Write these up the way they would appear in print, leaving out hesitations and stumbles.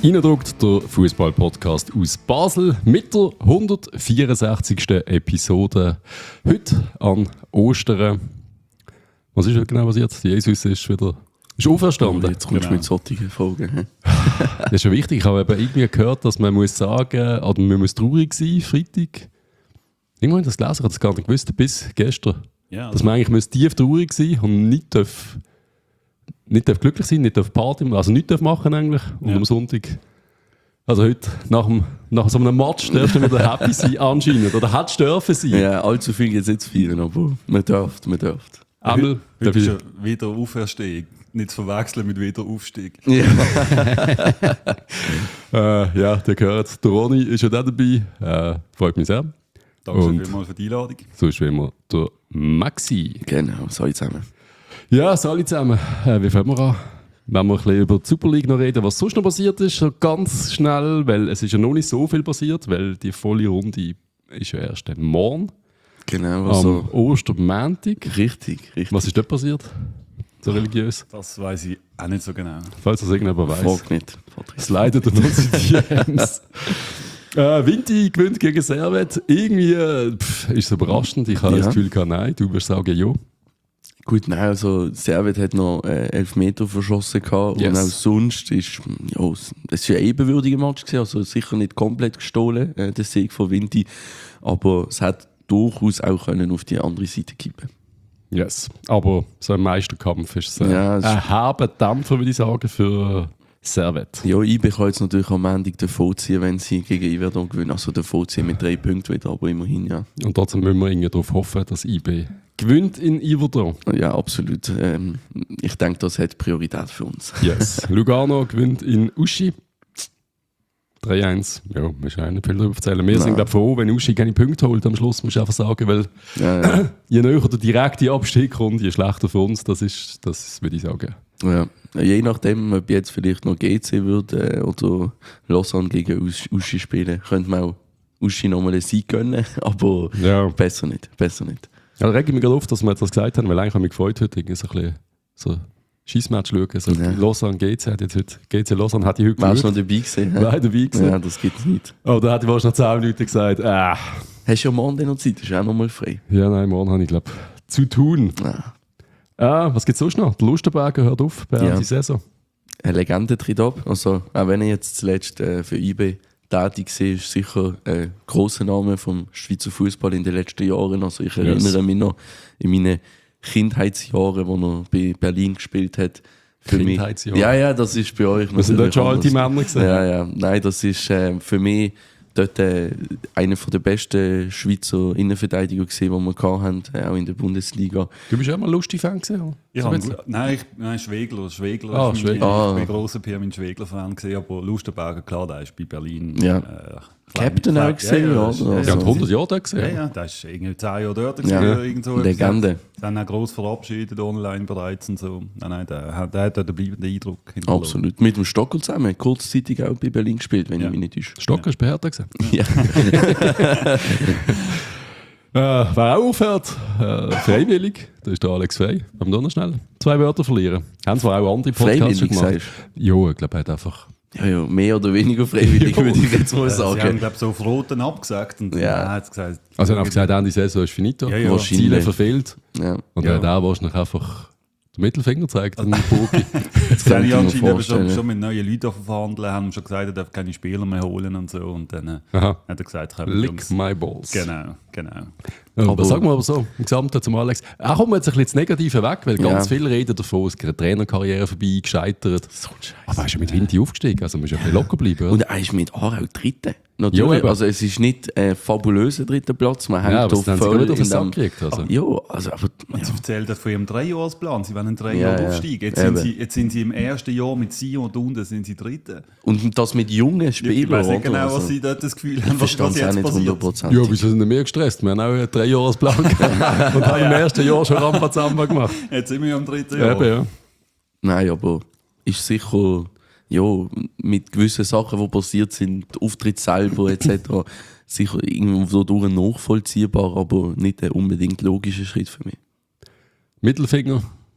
Reindruckt der Fußball-Podcast aus Basel mit der 164. Episode. Heute an Ostern. Was ist heute genau passiert? Jesus ist auferstanden. Jetzt kommst du mit solchen Folgen. Das ist schon wichtig. Ich habe eben irgendwie gehört, dass man muss sagen, oder man muss traurig sein, Freitag. Irgendwann habe ich das gelesen, ich habe das gar nicht gewusst, bis gestern. Ja, also dass man eigentlich tief traurig sein und nicht glücklich sein, nicht Party, also nichts machen eigentlich. Und am Sonntag, also heute, nach so einem Match, darfst du wieder happy sein anscheinend. Oder hättest du dürfen sein. Ja, allzu viel jetzt nicht zu feiern, aber man darf. Einmal, heute ist ja Wiederauferstehung. Nicht zu verwechseln mit Wiederaufstieg. Ja. ja, der gehört. Der Ronny ist ja auch dabei. Freut mich sehr. Danke vielmals für die Einladung. So ist wie immer der Maxi. Genau, so zusammen. Ja, alle zusammen. Wie fangen wir an? Wenn wir ein bisschen über die Super League noch reden, was sonst noch passiert ist, so ganz schnell, weil es ist ja noch nicht so viel passiert, weil die volle Runde ist ja erst morgen. Genau, also am Ostermontag. Richtig. Was ist dort passiert? So religiös? Das weiss ich auch nicht so genau. Falls das irgendjemand weiss. Frag nicht. Es leidet an uns die DMs. Vinti gewinnt gegen Servet. Irgendwie ist es überraschend. Ich habe das Gefühl, nein, du wirst sagen, ja. Gut, nein, also Servet hat noch 11 Meter verschossen gehabt und auch sonst ist es ein ebenwürdiger Match gewesen, also sicher nicht komplett gestohlen, der Sieg von Vinti, aber es hat durchaus auch können auf die andere Seite kippen. Yes, aber so ein Meisterkampf ist ein herber Dämpfer, würde ich sagen, für Servet. Ja, IB kann jetzt natürlich am Ende davon ziehen, wenn sie gegen Iverdon gewinnen, also davon ziehen mit 3 Punkten wieder, aber immerhin, ja. Und trotzdem müssen wir irgendwie darauf hoffen, dass IB gewinnt in Iverdon. Ja, absolut. Ich denke, das hat Priorität für uns. Yes. Lugano gewinnt in Uschi. 3-1. Ja, wir müssen nicht viel darüber erzählen. Wir sind, glaube ich, froh, wenn Uschi keine Punkte holt. Am Schluss musst du einfach sagen, weil je näher der direkte Abstieg kommt, je schlechter für uns. Das würde ich sagen. Ja. Je nachdem, ob jetzt vielleicht noch GC würde oder Lausanne gegen Uschi spielen, könnte man auch Uschi nochmal einen Sieg gönnen, aber besser nicht. Ja, da rege ich mich gerade auf, dass wir das gesagt haben, weil eigentlich habe ich mich gefreut, heute irgendwie so ein bisschen so Scheissmatch schauen. So Lausanne GC hat jetzt heute, GC Lausanne hat ich heute geschaut. Wärst du noch dabei gewesen? Nein, dabei gewesen. Ja, das gibt es nicht. Aber da hätte ich wahrscheinlich nach 10 Minuten gesagt, Hast du ja morgen noch Zeit? Ist auch noch mal frei. Ja, nein, morgen habe ich, glaube ich, zu tun. Was gibt es sonst noch? Der Lustenberger hört auf bei der Saison. Eine Legende tritt ab. Also, auch wenn er jetzt zuletzt für IB tätig war, ist sicher ein grosser Name vom Schweizer Fußball in den letzten Jahren. Also ich erinnere mich noch in meinen Kindheitsjahren, wo er bei Berlin gespielt hat. Für mich. Ja, das ist bei euch. Wir sind dort schon alte Männer gesehen. Ja. Nein, das ist für mich dort einer der besten Schweizer Innenverteidiger gesehen, die wir hatten, auch in der Bundesliga. Du bist ja mal Lustig-Fan gesehen? Nein, Schwegler. Ich bin grosser Pirmin Schwegler-Fan gesehen, aber Lustenberger, klar, der ist bei Berlin. Ja. Captain auch gesehen, ja. Der hat 100 Jahre dort gesehen. Ja, der ist irgendwie 10 Jahre dort gesehen. Ja. Legende. Dann auch gross verabschiedet online bereits und so. Nein, der hat einen bleibenden Eindruck hinterlassen. Absolut. Mit dem Stocker zusammen. Kurzzeitig auch bei Berlin gespielt, wenn ich mich nicht täusche. Stocker ist bei Hertha gesehen. Ja. Wer auch aufhört, freiwillig, das ist der Alex Frey. Haben wir noch schnell 2 Wörter verlieren. Haben zwar auch andere Podcasts schon gemacht. Ja, ich glaube, er hat einfach... Ja, mehr oder weniger freiwillig, würde ich jetzt mal sagen. Sie haben, glaube ich, so auf Roten abgesagt. Und er hat gesagt... Also er hat gesagt, Ende Saison ist finito. Ja. Ziele verfehlt. Ja. Und er hat auch wahrscheinlich einfach den Mittelfinger gezeigt an Bogi. Jetzt kann ich anscheinend schon mit neuen Leuten verhandeln, haben schon gesagt, er darf keine Spieler mehr holen und so. Und dann hat er gesagt, lick my balls. Genau. Ja, aber sagen wir aber so, im Gesamten zum Alex. Er kommt jetzt ein bisschen das Negative weg, weil ganz viele reden davon, es ist eine Trainerkarriere vorbei, gescheitert. So aber er ist ja mit Vinti aufgestiegen, also muss ja ein bisschen locker bleiben. Oder? Und er ist mit Aarau Dritte. Natürlich, also es ist nicht ein fabuloser dritter Platz. Man aber das haben sie gut auf den Sack gekriegt. Also. Sie erzählt von ihrem 3-Jahresplan, sie wollen 3 Jahre aufsteigen. Jetzt sind sie im ersten Jahr mit Sion und unten sind sie Dritte. Und das mit jungen Spielern. Ich weiß nicht genau, was sie dort das Gefühl haben, was jetzt passiert. 100%. Ja, wieso sind wir gestresst? Wir haben auch einen 3-Jahresplan gehabt und haben im ersten Jahr schon Rambazamba gemacht. Jetzt sind wir am 3. Jahr. Eben, ja. Nein, aber ist sicher... Ja, mit gewissen Sachen, die passiert sind, der Auftritt selber etc., sicher irgendwo durch nachvollziehbar, aber nicht ein unbedingt logischer Schritt für mich. Mittelfinger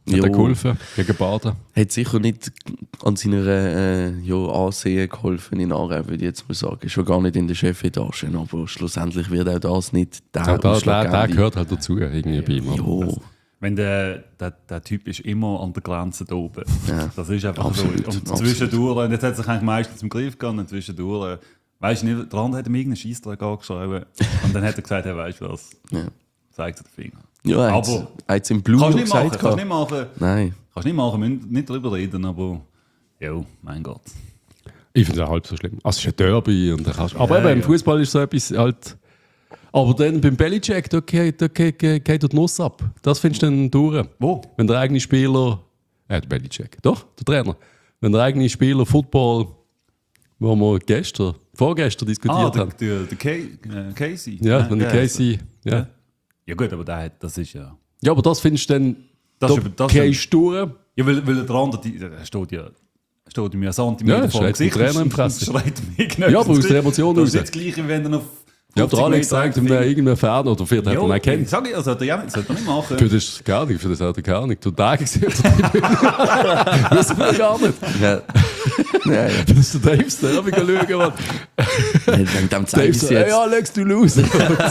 Hat er geholfen gegen Baden? Hat sicher nicht an seiner Ansehen geholfen in Aarau, würde ich jetzt mal sagen. Schon gar nicht in der Chefetage, aber schlussendlich wird auch das nicht der Der gehört halt dazu, irgendwie bei ihm. Jo. Wenn der Typ ist immer an der Grenze da oben. Ja. Das ist einfach Absolut, so. Und zwischendurch, und jetzt hat sich eigentlich meistens im Griff gehabt, und zwischendurch, weißt du nicht, der andere hat ihm irgendeinen Scheissdreck angeschrieben und dann hat er gesagt, hey, weißt du was, zeigt er den Finger. Ja, aber hat es im Blue kannst gesagt. nicht machen. Nein. Kannst nicht machen, müssen nicht drüber reden, aber jo, mein Gott. Ich finde es auch halb so schlimm. Also es ist ein Derby. Und aber eben, im Fußball ist so etwas halt... Aber dann beim Bellycheck, da geht die Nuss ab. Das findest du dann durch. Wo? Wenn der eigene Spieler... der Bellycheck. Doch, der Trainer. Wenn der eigene Spieler Football, wo wir vorgestern diskutiert haben. Der Casey. Ja, wenn der Casey... Ja. Ja gut, aber das ist ja... Ja, aber das findest du dann... Da gehst du durch. Ja, weil der andere, der steht mir einen Zentimeter vor dem Gesicht. Trainer im Fresse. Schreit mich Ja, aber aus der Emotion raus. raus. Das ist das Gleiche, wenn er auf... Ja, der Alex sagt ihm irgendeinen Fan oder vielleicht hat er ihn erkannt. Sag ich, also das sollte er nicht machen. Für das gar nicht, für das hat er gar nicht. Du Tage gesehen, wissen wir gar nicht. Ja. Nein. Das ist der Dave Sterbe schauen. Wegen dem zeige ich Dave so, jetzt. hey Alex, du Loser.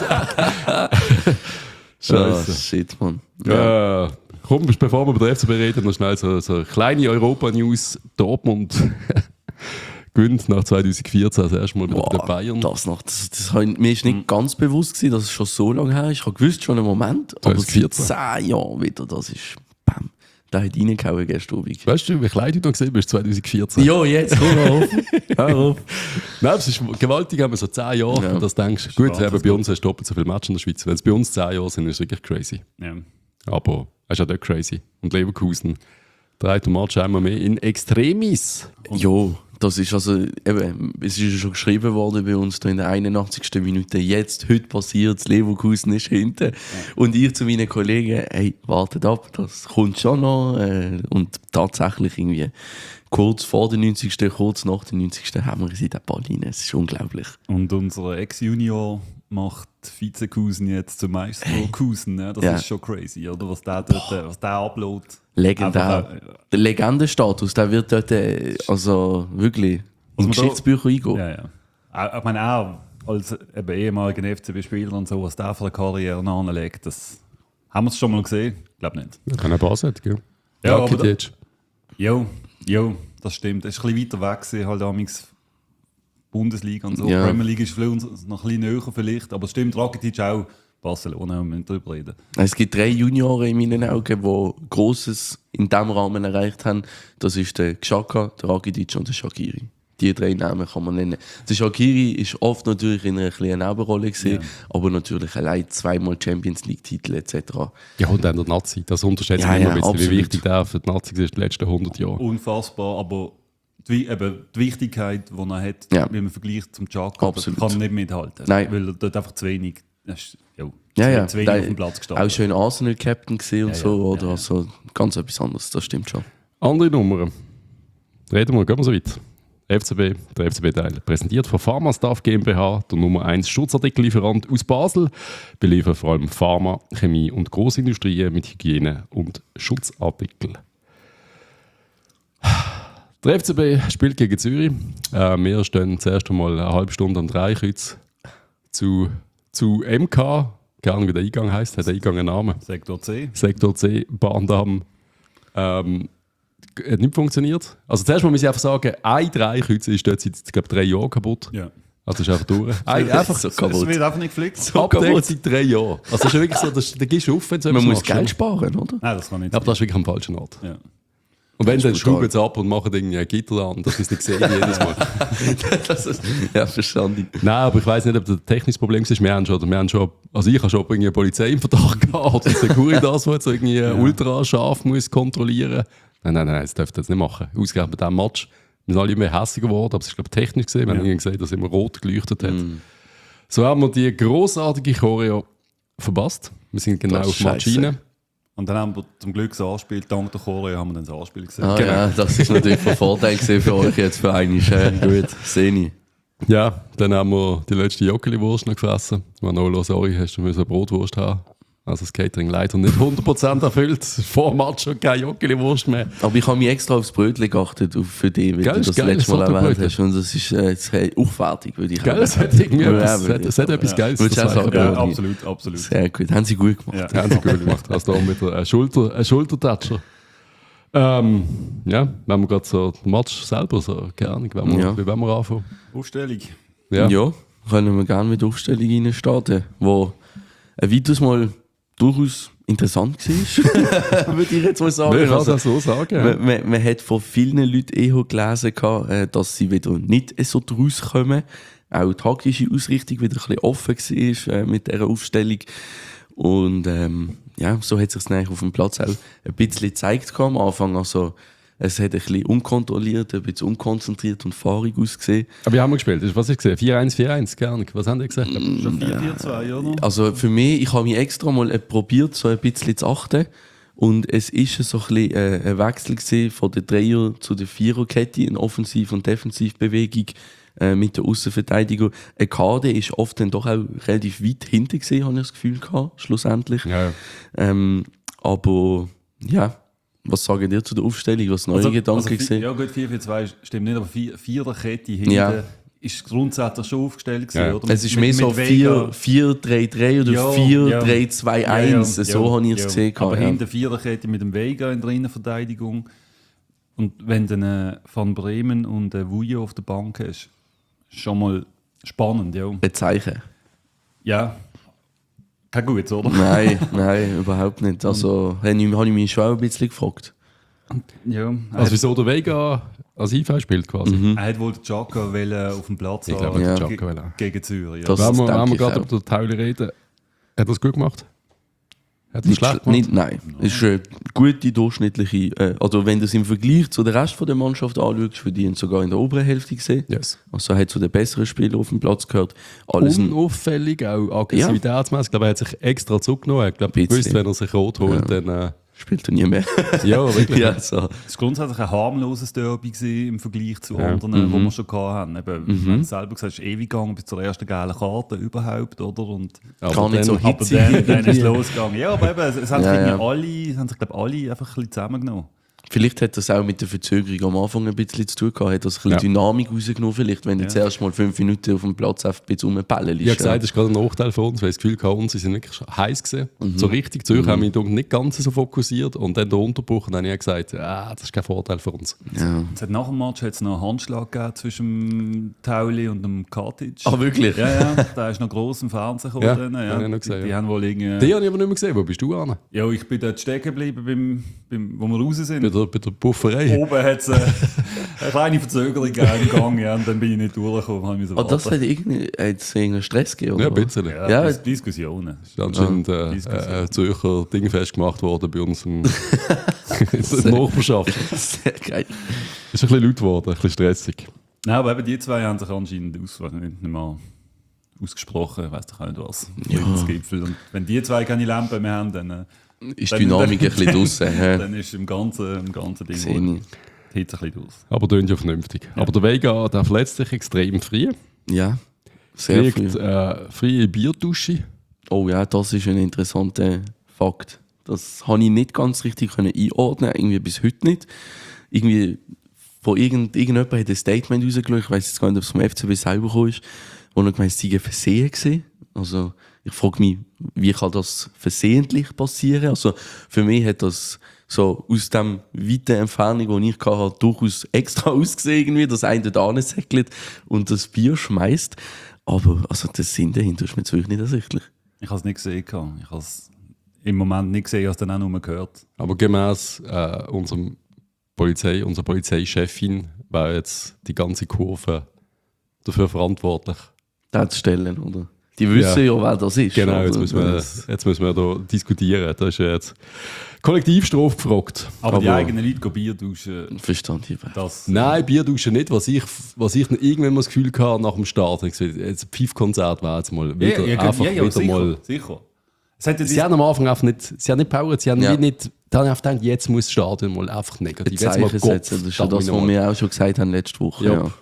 Scheiße. Shit, Mann. Komm, bevor wir über den FCB reden, noch schnell so eine kleine Europa-News. Dortmund gewinnt nach 2014 das erste Mal mit den Bayern. Das mir ist nicht ganz bewusst gewesen, dass es schon so lange her ist. Ich habe gewusst, schon einen Moment, aber seit 10 Jahren wieder, das ist bam. Da hat reingehauen gestern Abend. Weißt du, wie klein du noch gesehen bist 2014? Ja, jetzt, hör auf. Nein, es ist gewaltig, haben wir so 10 Jahre, Ja. dass du denkst, gut, bei uns hast du doppelt so viele Matches in der Schweiz. Wenn es bei uns 10 Jahre sind, ist es wirklich crazy. Ja. Aber es ist auch dort crazy. Und Leverkusen dreht den Match einmal mehr in Extremis. Ja, das ist also, eben, es ist ja schon geschrieben worden bei uns da in der 81. Minute, jetzt, heute passiert, Leverkusen ist hinten. Und ich zu meinen Kollegen, hey, wartet ab, das kommt schon noch. Und tatsächlich irgendwie kurz vor der 90., kurz nach der 90. haben wir sie den Ball rein. Es ist unglaublich. Und unser Ex-Junior macht Vizekusen jetzt zum Meisterkusen. Ne? Das ist schon crazy, oder? Was der uploadet. Legendär. Der Legendenstatus, der wird dort also wirklich in Geschichtsbücher eingehen. Ja. Ich meine, auch als ehemaliger FCB-Spieler und so, was der für eine Karriere anlegt, das haben wir es schon mal gesehen? Ich glaube nicht. Kann ein Pass sein, gell? Ja, aber das stimmt. Es ist ein bisschen weiter weg gewesen, halt amigs Bundesliga und so. Ja. Premier League ist für uns noch ein bisschen näher vielleicht, aber es stimmt, Rakitic auch. Barcelona, wir müssen darüber reden. Es gibt 3 Junioren in meinen Augen, die Grosses in diesem Rahmen erreicht haben. Das ist der Xhaka, der Rakitic und der Shaqiri. Die 3 Namen kann man nennen. Der Shaqiri war oft natürlich in einer kleinen Nebenrolle gewesen, aber natürlich allein 2-mal Champions League-Titel etc. Ja, und dann der Nazi. Das unterschätzt man immer ein bisschen, wie wichtig der für die Nazi ist in den letzten 100 Jahren. Unfassbar, aber die Wichtigkeit, die er hat, wenn man vergleicht zum Xhaka, kann man nicht mithalten. Nein. Weil er dort einfach zu wenig... Zu wenig auf dem Platz gestanden. Auch schön Arsenal-Captain gesehen und so, oder? Ja. Also ganz etwas anderes, das stimmt schon. Andere Nummern. Reden wir, gehen wir so weit. FCB, der FCB-Teil, präsentiert von Pharmastaff GmbH, der Nummer 1 Schutzartikellieferant aus Basel, beliefert vor allem Pharma, Chemie und Großindustrie mit Hygiene- und Schutzartikeln. Der FCB spielt gegen Zürich. Wir stehen zuerst einmal eine halbe Stunde am Dreikreuz zu MK. Keine Ahnung, wie der Eingang heisst. Hat der Eingang einen Namen? Sektor C. Sektor C, Bahndamm. Hat nicht funktioniert. Also zuerst mal muss ich einfach sagen, ein Dreikreuz ist dort seit, glaube 3 Jahren kaputt. Ja. Also ist einfach durch. Einfach so Es kaputt. wird einfach nicht geflickt. So abdeckt kaputt. seit 3 Jahren. Also ist ja wirklich so, da gehst du auf, wenn du etwas Man muss machst, Geld oder? sparen, oder? Nein, das kann nicht Ja, aber das ist wirklich am falschen Ort. Ja. Und wenn, dann brutal. schrauben sie ab und machen irgendwie ein Gitter an, dass sie es nicht sehen jedes Mal. Ja, verstanden. Nein, aber ich weiss nicht, ob das ein technisches Problem ist. Wir haben schon, also ich habe schon irgendwie eine Polizei im Verdacht gehabt, oder Securitas, die jetzt irgendwie ultra scharf muss kontrollieren. Nein, das dürft ihr jetzt nicht machen. Ausgerechnet bei diesem Match. Wir sind alle immer hässiger geworden, aber es ist, glaube ich, technisch gesehen. Wir haben irgendwie gesehen, dass es immer rot geleuchtet hat. So haben wir die grossartige Choreo verpasst. Wir sind genau Das auf ist Match scheisse. rein. Und dann haben wir zum Glück das Anspiel, dank der Choreo haben wir dann das Anspiel gesehen. Ah, Genau. ja, das ist natürlich von Vorteil gewesen für euch jetzt für einmal. Gut, sehe ich. Ja, dann haben wir die letzte Joggeli-Wurst noch gefressen. Manolo, sorry, hast du eine Brotwurst haben? Also das Catering leider nicht 100% erfüllt. Vor dem Match schon keine Joggeli-Wurst mehr. Aber ich habe mich extra aufs Brötchen geachtet, für dich, weil Geil, du das geil, letzte Mal das erwähnt Brötchen. hast. Und das ist jetzt aufwertig, würde ich Gell, es hat irgendwie es hat etwas Geiles. Würdest du auch sagen? Ja, Ja, absolut, absolut. Sehr gut, haben sie gut gemacht. Ja. Haben sie gut gemacht. Also da mit ein Schultertatscher. Ja, wenn wir gerade so den Match selber so, keine Ahnung, wie wollen wir anfangen? Aufstellung. Ja. Ja, können wir gerne mit der Aufstellung reinstarten, wo ein weiteres Mal durchaus interessant war, würde ich jetzt mal sagen. Ich kann Also, das so sagen. man hat von vielen Leuten gelesen, dass sie wieder nicht so draus kommen. Auch die taktische Ausrichtung wieder ein bisschen offen war mit dieser Aufstellung. Und ja, so hat sich es auf dem Platz auch ein bisschen gezeigt am Anfang. Also, es hat ein bisschen unkontrolliert, ein bisschen unkonzentriert und fahrig ausgesehen. Aber wie haben wir gespielt? Was hast du gesehen? 4-1, 4-1, keine Ahnung. Was haben die gesagt? Schon 4-4-2, oder? Also für mich, ich habe mich extra mal probiert, so ein bisschen zu achten. Und es ist so ein bisschen ein Wechsel gewesen von der Dreier- zu der Viererkette, eine Offensiv- und Defensivbewegung mit der Aussenverteidigung. Ein Kader ist oft dann doch auch relativ weit hinten gewesen, habe ich das Gefühl gehabt, schlussendlich. Ja. Aber ja, was sagen ihr zu der Aufstellung? Was neue Gedanken gesehen? Ja gut, 4-4-2 stimmt nicht, aber Viererkette hinten Ja. ist grundsätzlich schon aufgestellt gewesen, Ja. oder? Es ist mehr so 4-3-3 oder Ja, 4-3-2-1, so habe ich es gesehen. Aber ja. hinter Viererkette mit dem Vega in der Innenverteidigung. Und wenn dann Van Bremen und Wujo auf der Bank ist, schon mal spannend, ja. Ein Zeichen. Ja, kein Gutes, oder? Nein, überhaupt nicht. Also habe ich mich schon auch ein bisschen gefragt. Ja. Also wieso der Vega als IV spielt quasi? Er hat wohl den Chaka auf dem Platz Ich glaube, haben, der Ja. Chaka will. gegen Zürich. Ja. Das- Wenn wir denke ich gerade auch. über den Tauli reden, hat er das gut gemacht? Hat er schlecht gemacht? Nein, es ist eine gute durchschnittliche. Also wenn du es im Vergleich zu der Rest der Mannschaft anschaust, für die ihn sogar in der oberen Hälfte gesehen. Yes. Also er hat zu den besseren Spielern auf dem Platz gehört. Alles Unauffällig, auch aggressivitätsmäßig. Ich glaube, er hat sich extra zurückgenommen. Ich glaube, Bisschen. gewusst, wenn er sich rot holt, dann... spielt er nie mehr. Ja, wirklich. ja, so. Es war grundsätzlich ein harmloses Derby gewesen im Vergleich zu Ja. anderen, die wir schon hatten. Eben, wie du selber gesagt hast, es ist ewig gegangen bis zur ersten gelben Karte überhaupt, oder? Und Aber Gar nicht dann- so aber hitzig. dann ist es irgendwie. losgegangen. Ja, aber eben, es haben sich, Ja, irgendwie alle, glaube alle einfach ein bisschen zusammengenommen. Vielleicht hat das auch mit der Verzögerung am Anfang ein bisschen zu tun gehabt. Hat das ein bisschen Dynamik rausgenommen, vielleicht, wenn du Ja. zuerst mal 5 Minuten auf dem Platz einfach ein bisschen rumbellen Ich habe gesagt, das ist gerade ein Nachteil für uns, weil ich das Gefühl hatte, uns sind wirklich heiß gesehen. So richtig Zürich haben wir nicht ganz so fokussiert und dann der Unterbruch und dann habe ich gesagt, das ist kein Vorteil für uns. Ja. Es hat nach dem Match hat's noch einen Handschlag gegeben zwischen dem Tauli und dem Katic. Ah, wirklich? Ja, da ist noch gross im Fernsehen gekommen. Ja, dann, habe ich noch gesehen, die ja. haben wohl irgendwie... Die habe ich aber nicht mehr gesehen. Wo bist du, Anna? Ja, ich bin dort stecken geblieben, wo wir raus sind. Bei der Bufferei? Oben hat es eine kleine Verzögerung gegeben im Gang, ja, und dann bin ich nicht durchgekommen. Habe ich Ah, das hat irgendeinen Stress gegeben, oder? Ja, ein bisschen. ja, Ja. Diskussionen. Ist anscheinend Zürcher Ding festgemacht worden bei uns in der Nachbarschaft. Sehr geil. Ist ein bisschen laut geworden, ein bisschen stressig. Nein, aber eben die zwei haben sich anscheinend nicht mal ausgesprochen, ich weiss doch auch nicht was. Friedensgipfel. Und wenn die zwei keine Lampen mehr haben, dann Ist die Dynamik ein bisschen draussen. hä? dann ist im ganzen Ding Sehe wohl ich. die Hitze ein bisschen aus. Aber tönt ja vernünftig. Aber der Vega, der verletzt sich extrem früh. Ja, sehr Kriegt früh. freie Bierdusche. Oh ja, das ist ein interessanter Fakt. Das habe ich nicht ganz richtig einordnen, irgendwie bis heute nicht. Irgendwie von irgendjemand hat ein Statement rausgeschaut, ich weiß jetzt gar nicht, ob es vom FCB selber gekommen ist, wo er gemeint, es sei ein Versehen gewesen. Also ich frage mich, wie kann das versehentlich passieren? Also für mich hat das so aus dem weiten Entfernung, die ich hatte, durchaus extra ausgesehen, irgendwie, dass einer da säckelt und das Bier schmeißt. Aber also der Sinn dahinter ist mir jetzt wirklich nicht ersichtlich. Ich habe es nicht gesehen. Ich habe es im Moment nicht gesehen, ich habe es dann auch nur gehört. Aber gemäß unserer Polizeichefin wäre jetzt die ganze Kurve dafür verantwortlich. Das stellen, oder? Die wissen ja, wer das ist. Genau, jetzt oder? müssen wir da diskutieren. Da ist ja jetzt Kollektivstrafe gefragt. Aber die eigenen Leute gehen Bier duschen, Verstand ich. das... Nein, Bierduschen nicht. Was ich noch irgendwann mal das Gefühl hatte nach dem Start, ich gesagt, jetzt ein Pfiff-Konzert wäre jetzt mal wieder wieder sicher, mal. sicher. Es hat ja Sie haben am Anfang einfach nicht, sie haben nicht Power, sie haben Ja. wie nicht, dann habe ich gedacht, jetzt muss das Stadion mal einfach negativ. Ein Jetzt mal Zeichen setzen, das ist ja das, was wir auch schon gesagt haben letzte Woche. Ja.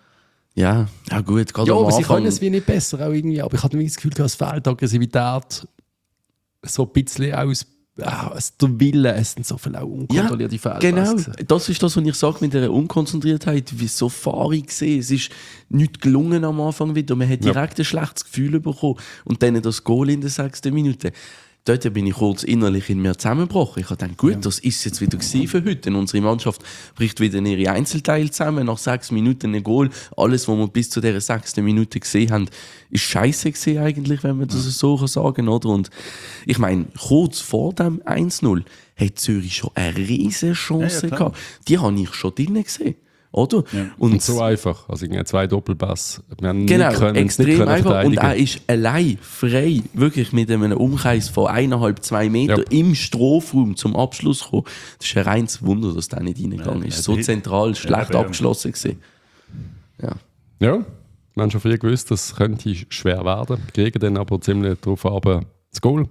Ja gut, gerade Ja, am aber sie Anfang. können es wie nicht besser auch irgendwie. Aber ich hatte irgendwie das Gefühl, es fehlt Aggressivität so ein bisschen aus der Wille, es sind so viele auch unkontrollierte Fehler. Genau, das ist das, was ich sage mit dieser Unkonzentriertheit, wie so fahrig gesehen. Es ist nicht gelungen am Anfang wieder, man hat direkt ein schlechtes Gefühl bekommen und dann das Goal in der 6. Minute. Dort bin ich kurz innerlich in mir zusammengebrochen. Ich habe gedacht, gut, das ist jetzt wieder gewesen für heute. Und unsere Mannschaft bricht wieder ihre Einzelteile zusammen. Nach 6 Minuten ein Goal. Alles, was wir bis zu dieser 6. Minute gesehen haben, ist scheiße gesehen eigentlich, wenn man das so sagen kann, oder? Und ich meine, kurz vor dem 1-0 hat Zürich schon eine riesige Chance gehabt. Die habe ich schon drinnen gesehen. Oder? Ja. Und so einfach. Also 2 Doppelpass. Genau, extrem einfach. Und er ist allein, frei, wirklich mit einem Umkreis von 1,5-2 Meter im Strafraum zum Abschluss gekommen. Das ist ein reines Wunder, dass der nicht reingegangen ist. So zentral, schlecht abgeschlossen gewesen. Ja, wir haben schon früh gewusst, das könnte schwer werden. Kriegen dann aber ziemlich drauf ab das Goal.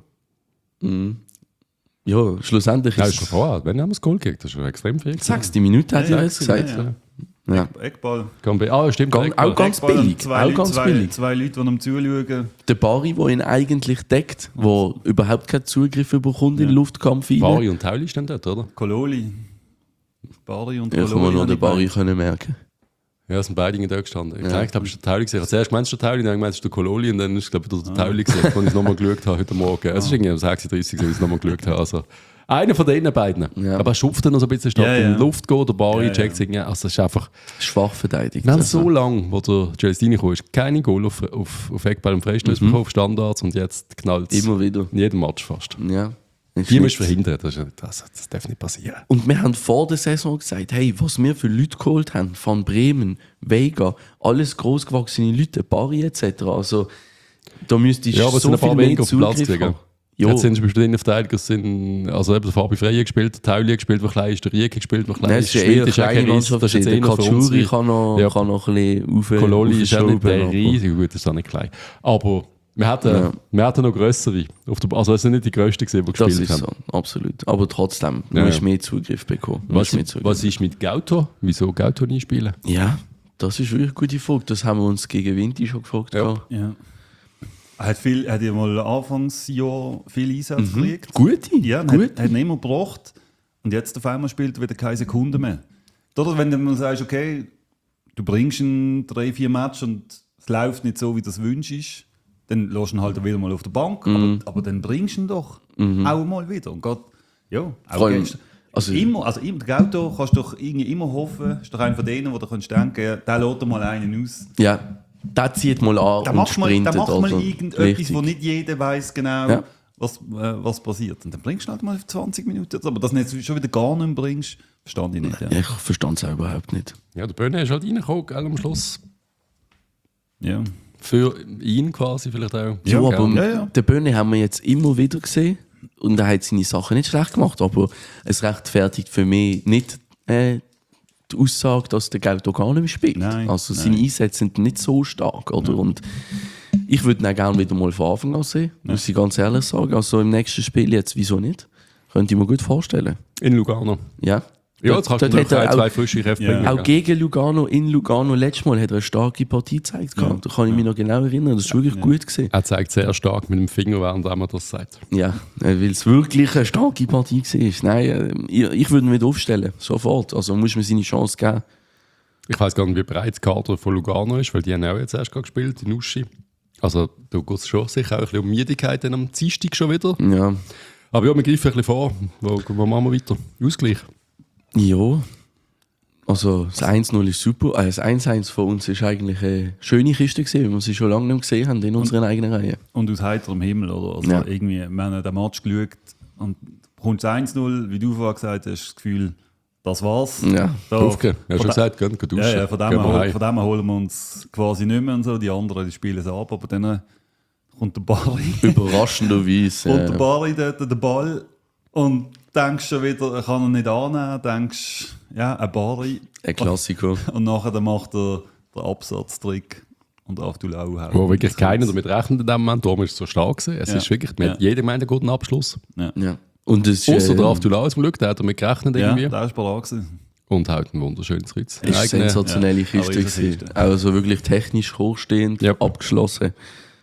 Ja, schlussendlich ist schon vorher. Wenn haben wir das Goal gekriegt, das ist schon extrem viel. 6. Minute hat er jetzt gesagt. Ja. Eckball. Stimmt. Auch ganz billig. Zwei Leute, die ihm zuschauen. Der Bari, der ihn eigentlich deckt, der überhaupt keinen Zugriff bekommt in den Luftkampf rein. Bari und Tauli stehen dort, oder? Kololi. Bari und Kololi. Ja, kann man noch den Bari können merken. Ja, es sind beide da gestanden. Ich glaube, es ist der Tauli gesehen. Zuerst meinst du der Tauli, dann meinst du der Kololi und dann ist glaube ich der Tauli gesehen, als ich es nochmal geschaut habe heute Morgen. Es ist irgendwie um 6:30 Uhr, als ich es nochmal geschaut habe. Also, einer von denen beiden. Ja. Aber er schupft dann noch so ein bisschen statt in die Luft geht, der Bari checkt sich. Also es ist einfach... Schwach verteidigt. Wir haben so lange, wo der Celestini kam, ist keine Goal auf Eckball und Freistöße bekommen, auf Standards und jetzt knallt es immer wieder. In jedem Match fast. Ja. Die musst du verhindern, das darf nicht passieren. Und wir haben vor der Saison gesagt, hey, was wir für Leute geholt haben, von Bremen, Vega, alles grossgewachsene Leute, Bari etc. Also da müsste ich so viel mehr Zugriff haben. Jetzt sind zum Beispiel Innenverteidiger, also eben der Fabi Freie gespielt, der Tauli gespielt, der klein ist, der Rieke gespielt, der klein ist. Das ist eher eine kleine Mannschaft, das ist der Katschuri kann noch ein bisschen aufschrauben. Kololi ist auch nicht der riesige, gut, das ist auch nicht klein. Aber wir hatten noch grössere. Also es sind nicht die grössten, die gespielt haben. Das ist so, absolut. Aber trotzdem, du hast mehr Zugriff bekommen. Was ist mit Gauto? Wieso Gauto nie spielen? Ja, das ist wirklich eine gute Frage. Das haben wir uns gegen Vinti schon gefragt. Ja. Hat ja mal Anfangsjahr viel Einsatz gekriegt. Gute? Ja, hat ihn immer gebracht. Und jetzt auf einmal spielt er wieder keine Sekunde mehr. Oder wenn du mal sagst, okay, du bringst ihn 3-4 Matches und es läuft nicht so, wie du es wünschst, dann lässt du ihn halt wieder mal auf der Bank. Aber dann bringst du ihn doch auch mal wieder. Und Gott, ja, auch immer, der Gauto kannst du doch irgendwie immer hoffen, ist doch einer von denen, wo du denken kannst, der lässt mal einen aus. Ja. Der zieht mal an da und sprintet. Da macht mal irgendetwas, wo nicht jeder weiss genau, was passiert. Und dann bringst du halt mal 20 Minuten. Aber dass du jetzt schon wieder gar nicht mehr bringst, verstand ich nicht. Ja. Ich verstand es auch überhaupt nicht. Ja, der Böhne ist halt reingekommen am Schluss. Ja. Für ihn quasi vielleicht auch. Ja, aber den Böhne haben wir jetzt immer wieder gesehen. Und er hat seine Sachen nicht schlecht gemacht. Aber es rechtfertigt für mich nicht die Aussage, dass der Gauto gar nicht mehr spielt. Also seine Einsätze sind nicht so stark. Oder? Und ich würde ihn auch gerne wieder mal von Anfang an sehen, muss ich ganz ehrlich sagen. Also im nächsten Spiel jetzt, wieso nicht? Könnte ich mir gut vorstellen. In Lugano. Ja. Ja, jetzt kannst du noch zwei frische Kräfte bringen. Auch gegen Lugano, in Lugano, letztes Mal hat er eine starke Partie gezeigt. Da kann ich mich noch genau erinnern, das war wirklich gut gewesen. Er zeigt sehr stark mit dem Finger, während er das sagt. Ja, weil es wirklich eine starke Partie war. Nein, ich würde ihn wieder aufstellen, sofort. Also muss man seine Chance geben. Ich weiss gar nicht, wie breit das Kader von Lugano ist, weil die haben auch jetzt erst gespielt, in Uschi. Also da geht es schon sicher auch ein bisschen um Müdigkeit dann am Dienstag schon wieder. Ja. Aber ja, wir greifen ein bisschen vor. Wo machen wir weiter? Ausgleich. Ja, also das 1-0 ist super. Das 1-1 von uns ist eigentlich eine schöne Kiste gewesen, weil wir sie schon lange nicht gesehen haben in unseren eigenen Reihen. Und aus heiterem Himmel, oder? Also irgendwie, wir haben den Match geschaut und kommt 1-0, wie du vorhin gesagt hast, das Gefühl, das war's. Ja, aufgehen. Du hast schon gesagt, gehen duschen. Ja, von dem holen wir uns quasi nicht mehr und so. Die anderen die spielen es ab, aber dann kommt der Bari. Überraschenderweise. Kommt der Bari dort den Ball und denkst schon wieder, er kann ihn nicht annehmen. Denkst, ja, ein Bari. Ein Klassiker. Und nachher macht er den Absatztrick und Aftulau haut. Wo wirklich keiner damit rechnet in dem Moment. Darum ist es so stark gewesen. Es ist wirklich, jeder meint einen guten Abschluss. Ja. Und außer der Aftulau ist zum Glück, der hat damit gerechnet irgendwie. Ja, der ist parat gewesen. Und haut ein wunderschönes Kreuz. Das war eine sensationelle Kiste. Also wirklich technisch hochstehend, abgeschlossen.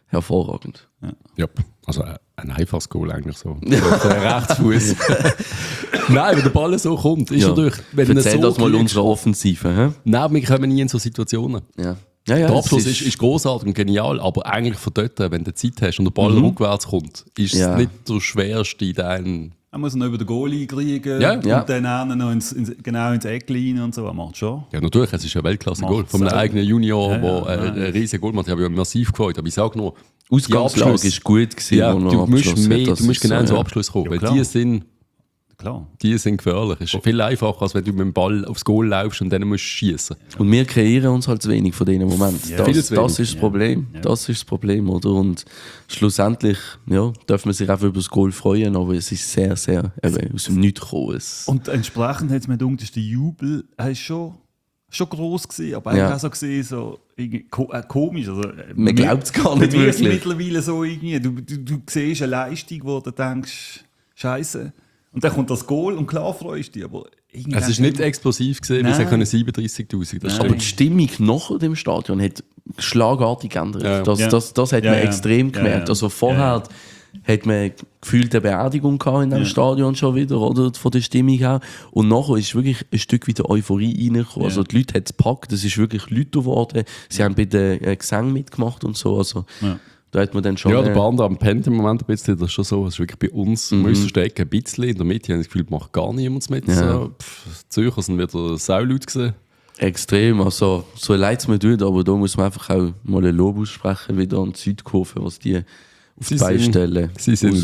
hervorragend. Ja, also ein einfaches Goal eigentlich so. Rechtsfuß. Nein, wenn der Ball so kommt, ist natürlich... Erzähl das mal unsere Offensive. He? Nein, wir kommen nie in so Situationen. Ja. Der Abschluss ist großartig und genial, aber eigentlich von dort, wenn du Zeit hast und der Ball rückwärts kommt, ist es nicht der schwerste in deinem... Er muss noch über den Goalie kriegen und dann noch genau ins Eck rein und so. Er macht schon. Ja, natürlich, es ist ein Weltklasse-Goal. Von einem eigenen Junior, der ein riesiges Goal macht. Ich habe mich massiv gefreut. Aber ich sage nur, Ausgangslage war gut gewesen. Ja, du musst genau in so Abschluss kommen. Ja, weil klar. Die sind gefährlich. Es ist viel einfacher, als wenn du mit dem Ball aufs Goal läufst und dann musst du schießen. Und wir kreieren uns halt zu wenig von diesen Momenten. Ja. Das ist das Problem. Ja. Das ist das Problem, oder? Und schlussendlich darf man sich einfach über das Goal freuen, aber es ist sehr, sehr aus dem Nichts gekommen. Und entsprechend hat es mir gedacht, der Jubel ist schon gross gewesen, aber eigentlich auch so gesehen, so komisch. Also, man glaubt es gar nicht wirklich. Mittlerweile so irgendwie, du siehst eine Leistung, wo du denkst, Scheiße. Und dann kommt das Goal und klar freust du dich, aber es ist nicht explosiv gewesen, weil es können 37'000. Aber die Stimmung nach dem Stadion hat schlagartig geändert. Ja. Das hat man extrem gemerkt. Also vorher hat man gefühlt eine Beerdigung gehabt in dem Stadion schon wieder, oder? Von der Stimmung her. Und nachher ist wirklich ein Stück wieder Euphorie reingekommen. Also die Leute haben es gepackt, es ist wirklich Leute geworden. Sie haben bei den Gesängen mitgemacht und so. Also, da hat man dann schon... Ja, der Band am pennt im Moment ein bisschen, das ist schon so. Es ist wirklich bei uns, wir müssen stecken, ein bisschen in der Mitte. Ich habe das Gefühl, macht gar niemand mit. Ja. So, Zürcher sind wieder Saulaute gewesen. Extrem, also so leid es mir tut, aber da muss man einfach auch mal ein Lob aussprechen, wieder an die Südkurve, was die auf die Beine stellen. Sie sind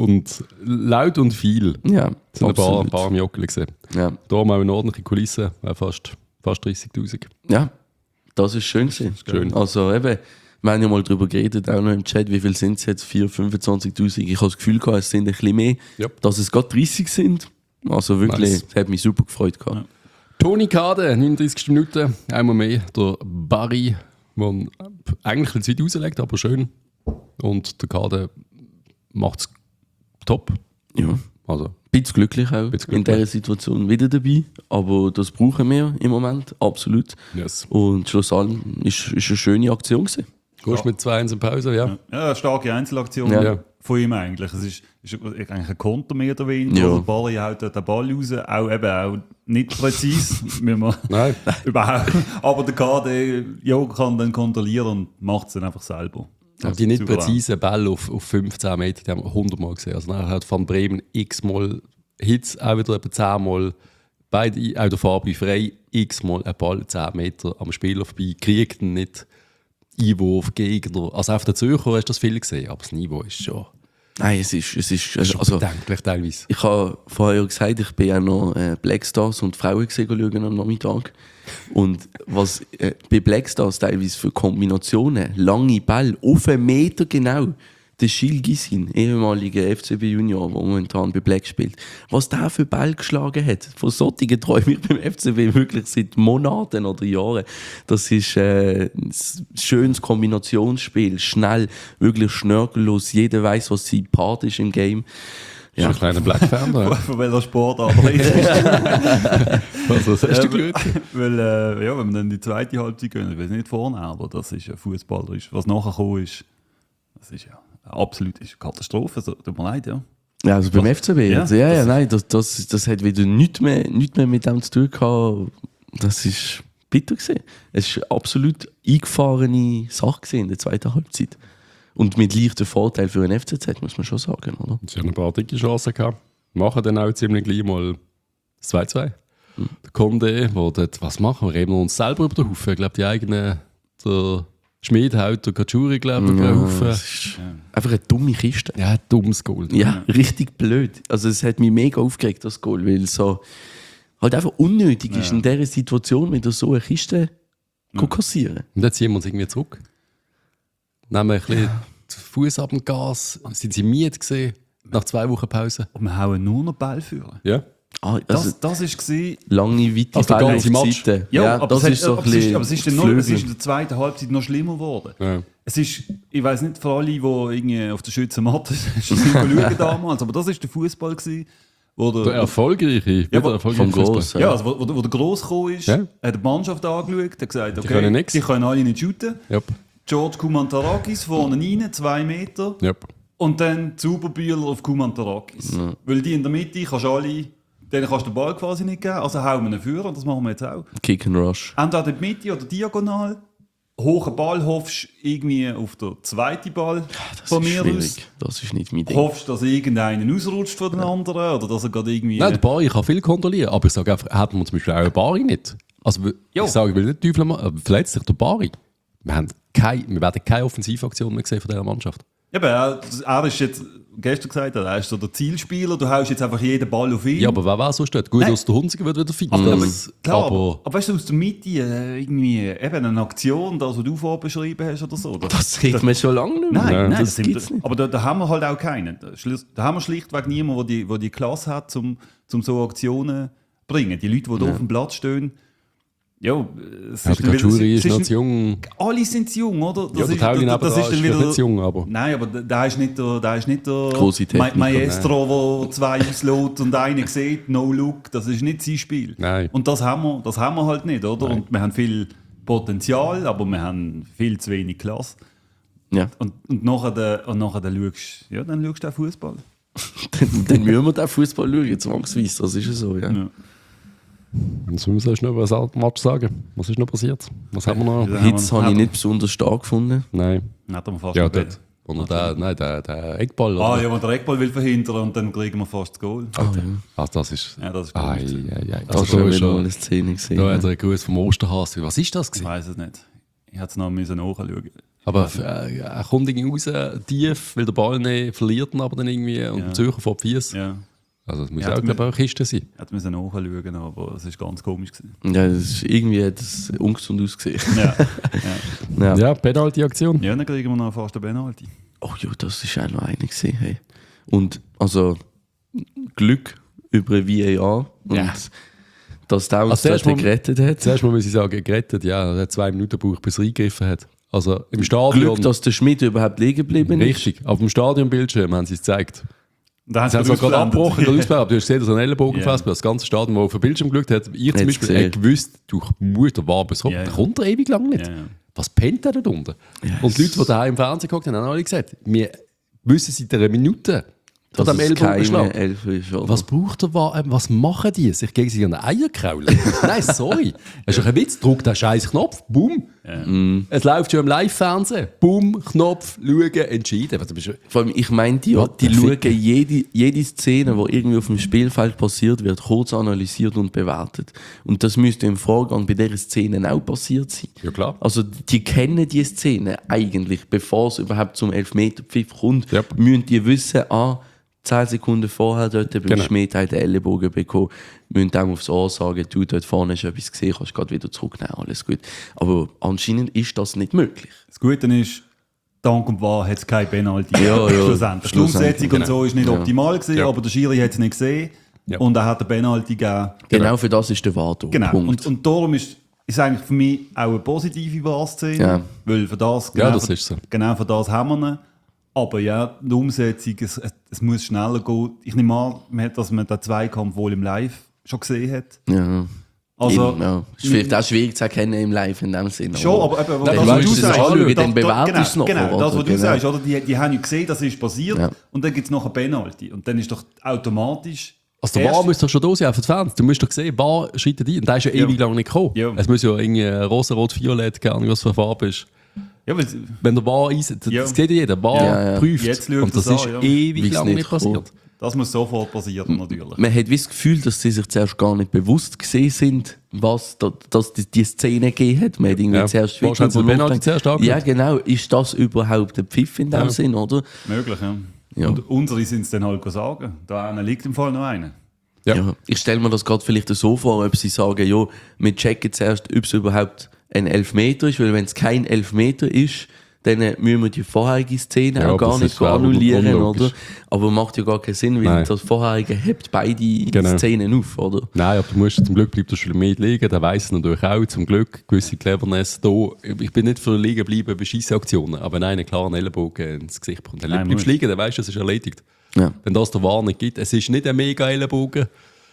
laut und viel. Ja, es sind ein paar am Jockeln gesehen. Ja. Da haben wir auch eine ordentliche Kulisse, fast 30'000. Ja, das ist schön gewesen. Schön. Also eben, wir haben ja mal darüber geredet, auch noch im Chat, wie viel sind es jetzt? 25'000. Ich habe das Gefühl gehabt, es sind ein bisschen mehr, dass es gerade 30 sind. Also wirklich, es hat mich super gefreut gehabt. Ja. Toni Kade, 39. Minute, einmal mehr. Der Barry, der eigentlich ein bisschen rauslegt, aber schön. Und der Kade macht es top. Ja. Also, ein bisschen glücklich auch in dieser Situation wieder dabei. Aber das brauchen wir im Moment, absolut. Yes. Und schluss allem ist eine schöne Aktion gewesen. Gehst mit 2-1 in Pause, ja? Ja, eine starke Einzelaktion von ihm eigentlich. Es ist eigentlich ein Konter mehr oder weniger. Ja. Der Ball haut den Ball raus, auch nicht präzise. Nein. Überhaupt. Aber der KD kann dann kontrollieren und macht es dann einfach selber. Aber die nicht präzisen Bälle auf 15 Meter, die haben wir 100 Mal gesehen. Also nachher hat Van Bremen x-mal Hits, auch wieder etwa 10 Mal. Beide, auch der Fabi Frey, x-mal einen Ball 10 Meter am Spieler vorbei, kriegt ihn nicht. Einwurf, Gegner. Also auf der Zürcher hast du das viel gesehen, aber das Niveau ist schon... Nein, es ist bedenklich teilweise. Ich habe vorher gesagt, ich bin ja noch Blackstars und Frauen schauen am Nachmittag. Und was bei Blackstars teilweise für Kombinationen, lange Bälle, auf einen Meter genau, der Gilles Gissin, ehemaliger FCB Junior, der momentan bei Black spielt, was der für Ball geschlagen hat. Von solchen träume ich beim FCB wirklich seit Monaten oder Jahren. Das ist ein schönes Kombinationsspiel, schnell, wirklich schnörkellos. Jeder weiß, was sein Part ist im Game. Ja. Ein kleiner Black-Fan, oder? Von welcher Sportart? Also, das hast du Glück. Weil, wenn wir dann in die zweite Halbzeit gehen, ich weiß nicht vorne, aber das ist ja fußballerisch. Was nachher gekommen ist, das ist ja absolut ist eine Katastrophe. So, tut mir leid, ja. Ja, also beim FCB. Nein, das hat wieder nichts mehr mit dem zu tun gehabt. Das ist bitter gewesen. Es war eine absolut eingefahrene Sache in der zweiten Halbzeit. Und mit leichtem Vorteil für den FCZ, muss man schon sagen, oder? Sie haben ein paar dicke Chancen gehabt. Machen dann auch ziemlich gleich mal das 2-2. Der Conde, der dort, was machen wir? Reden wir uns selber über den Haufen. Ich glaube, die eigenen, der Schmied haut der Kachuri, glaube ich, Haufen. Einfach eine dumme Kiste. Ja, ein dummes Goal. Ja, richtig blöd. Also es hat mich mega aufgeregt, das Goal, weil es so halt einfach unnötig ist, in dieser Situation wieder so eine Kiste kassieren. Und jetzt ziehen wir uns irgendwie zurück. Nehmen ein bisschen den Fuß ab dem Gas. Sind sie müde gesehen nach 2 Wochen Pause? Und wir hauen nur noch Ball führen. Ja. Das war lange, weite Bälle auf die Seite. Ja, aber es ist in der zweiten Halbzeit noch schlimmer geworden. Ja. Es ist, ich weiss nicht, für alle, die irgendwie auf der Schützenmatte schauen damals, aber das war der Fußball, der erfolgreiche, vom Gross. Ja, also wo der Gross gekommen ist, hat die Mannschaft angeschaut, hat gesagt, okay, die können alle nicht shooten. Yep. George Kumantarakis vorne rein, 2 Meter. Yep. Und dann Zuberbühler auf Kumantarakis. Ja. Weil die in der Mitte kannst du alle, denen kannst du den Ball quasi nicht geben. Also hauen wir ihn führen und das machen wir jetzt auch. Kick and Rush. Entweder in die Mitte oder diagonal. Hohen Ball hoffst irgendwie auf den zweiten Ball Das von ist mir aus. schwierig. Das ist nicht mein Ding. Hoffst, dass irgendeiner ausrutscht von den anderen oder dass er gerade irgendwie... Nein, der Bari kann viel kontrollieren, aber ich sage einfach, hätten wir zum Beispiel auch einen Bari nicht. Also Jo. ich sage, ich will nicht Teufel machen, aber verletzt sich der Bari. Wir werden keine Offensivaktion mehr gesehen von dieser Mannschaft. Eben, er ist jetzt, gestern gesagt, er ist so der Zielspieler, du haust jetzt einfach jeden Ball auf ihn. Ja, aber wer war so steht? Gut, Nein. aus der Hunziger wird wieder fit. Aber aber weißt du, aus der Mitte irgendwie eben eine Aktion, das, was du vorher beschrieben hast oder so. Das sieht man schon lange nicht mehr. Nein, das das gibt's nicht. Aber da haben wir halt auch keinen. Da haben wir schlichtweg niemanden, der die Klasse hat, um so Aktionen zu bringen. Die Leute, die da auf dem Platz stehen, ja, es der dann wieder- Jury es ist noch zu jung. alle sind zu jung, oder? Ja, der Tauli nebenan ist dann vielleicht nicht zu jung, aber... Nein, aber der ist nicht der Grosse Techniker, Maestro, der 2 auslässt und einen sieht, no look, das ist nicht sein Spiel. Nein. Und das haben wir halt nicht, oder? Nein. Und wir haben viel Potenzial, aber wir haben viel zu wenig Klasse. Ja. Und nachher schaust du auch Fußball. Dann müssen wir den Fußball schauen, zwangsweise. Das ist ja so, ja. Ja. Jetzt müssen wir noch über das Match sagen. Was ist noch passiert? Was haben wir noch? Ja. Hitz habe ich nicht besonders stark gefunden. Nein. Hat er fast Ja, noch dort. Und der Eckball. Oder? Ah ja, wenn der Eckball will verhindern und dann kriegen wir fast das Goal. Ah, ja. Also das ist... Ja, das ist Ei, gut. ei, ei. Das Also ist schon da ist wieder mal schon... eine Szene gesehen. Da hat er einen Gruß vom Osterhas. Was ist das Ich gewesen? weiß es nicht. Ich hätte es noch nachschauen. Aber er kommt irgendwie raus, tief, will den Ball nicht, verliert ihn aber dann irgendwie und Ja. Zürcher vor die Füße. Ja, Also das muss Ja, auch, glaube ich, eine Kiste sein. hätte müssen nachschauen, aber es ist ganz komisch gewesen. Ja, das ist, irgendwie hat es ungesund ausgesehen. Ja, ja. Ja. Ja, Penalty-Aktion. Ja, dann kriegen wir noch fast eine Penalty. Oh ja, das ist auch noch eine gesehen. Hey. Und also Glück über VAR und Ja. dass der uns Also zuerst dort mal- gerettet hat. Zuerst mal muss ich sagen, gerettet, ja, er hat 2 Minuten gebraucht, bis er eingegriffen hat. Also im Stadion... Glück, dass der Schmidt überhaupt liegen geblieben ist. Richtig, auf dem Stadionbildschirm haben sie es gezeigt. Da Sie haben es gerade abgebrochen, gerade ausgeblendet, aber du hast gesehen, dass er einen Ellenbogen Ja. fast das ganze Stadion, das auf dem Bildschirm geschaut hat, ich zum Hat's Beispiel gesehen. gewusst, du musst der Wabes kommen, Ja, ja. der kommt er ewig lang nicht. Ja, ja. Was pennt er da unten? Und die Leute, die da im Fernsehen geguckt haben, haben alle gesagt, wir wissen seit einer Minute von Dass diesem es keine Ellbogenschlag. Elfe ist. Oder? Was braucht der was machen die? Sich gegen sich an den Eier kraulen? Nein, sorry. Das ist doch ein Witz. Druck den scheiß Knopf, boom. Es läuft schon im Live-Fernsehen. Boom, Knopf, schauen, entschieden. Du bist- Vor allem, ich meine, die der schauen Ficker. jede Szene, die irgendwie auf dem Spielfeld passiert wird, kurz analysiert und bewertet. Und das müsste im Vorgang bei dieser Szene auch passiert sein. Ja, klar. Also die kennen die Szene eigentlich, bevor es überhaupt zum Elfmeterpfiff kommt, Yep. müssen die wissen, 10 Sekunden vorher dort beim Genau. Schmidt hat den Ellenbogen bekommen, müssen dem aufs Ohr sagen, du, dort vorne hast du etwas gesehen, kannst gerade wieder zurücknehmen, alles gut. Aber anscheinend ist das nicht möglich. Das Gute ist, dank und wahr hat es keine Penalty. Ja, ja, Schlussendlich. Die Umsetzung und so ist nicht Ja. optimal gewesen, Ja. aber der Schiri hat es nicht gesehen. Ja. Und er hat eine Penalty gegeben. Genau für das ist der Wartung. Genau. Punkt. Und darum ist eigentlich für mich auch eine positive Wahrszene. Ja. Weil für das, Ja, das ist so. Genau für das haben wir ihn. Aber ja, die Umsetzung, es muss schneller gehen. Ich nehme an, dass man den Zweikampf wohl im Live schon gesehen hat. Ja. Also, Eben, ja. Ist vielleicht auch schwierig zu erkennen im Live in dem Sinne. schon, aber eben, Dann das, was musst du du es sagst, anschauen, dann genau, bewertest du es genau, nachher, das, was oder? du Genau. sagst, oder? Die haben ja gesehen, das ist passiert Ja. und dann gibt es noch eine Penalty. Und dann ist doch automatisch... Also der VAR müsste doch schon da sein auf den Fans. Du musst doch sehen, VAR schreitet ein. Und der ist ja ewig lang nicht gekommen. Ja. Es muss ja irgendwie rosa, rot, violett, keine Ahnung, was für eine Farbe ist. Ja, weil, Wenn der VAR einsetzt, das Ja. sieht ja jeder, VAR Ja, ja. prüft. Jetzt schaut und das das ist an, ja. ewig Weil's lang nicht nicht passiert. das muss sofort passieren, natürlich. Man hat wie das Gefühl, dass sie sich zuerst gar nicht bewusst gesehen sind, was dass die Szene gegeben hat. Man hat irgendwie Ja. zuerst Wahrscheinlich drüber den Penalty nachgedacht. zuerst angeschaut. Ja, genau. Ist das überhaupt ein Pfiff in dem Ja. Sinn, oder? Möglich, ja. Ja. Und unsere sind es dann halt sagen. Da einer liegt im Fall noch einer. Ja. Ja. Ich stelle mir das gerade vielleicht so vor, ob sie sagen, ja, wir checken zuerst, ob es überhaupt ein Elfmeter ist, weil wenn es kein Elfmeter ist, dann müssen wir die vorherige Szene Ja, auch gar das nicht ist auch annullieren, unlogisch. oder? Aber macht ja gar keinen Sinn, weil Nein. das vorherige hebt beide Genau. Szenen auf, oder? Nein, aber du musst, zum Glück bleibt der schon mehr liegen, der weiss es natürlich auch, zum Glück, gewisse Cleverness da. Ich bin nicht für liegen bleiben bei Scheissaktionen, aber wenn einer klar einen Ellenbogen ins Gesicht bekommt, dann Nein, bleibst du muss. liegen, dann weißt du, es ist erledigt. Ja. Wenn das der Wahr nicht gibt, es ist nicht ein mega Ellenbogen,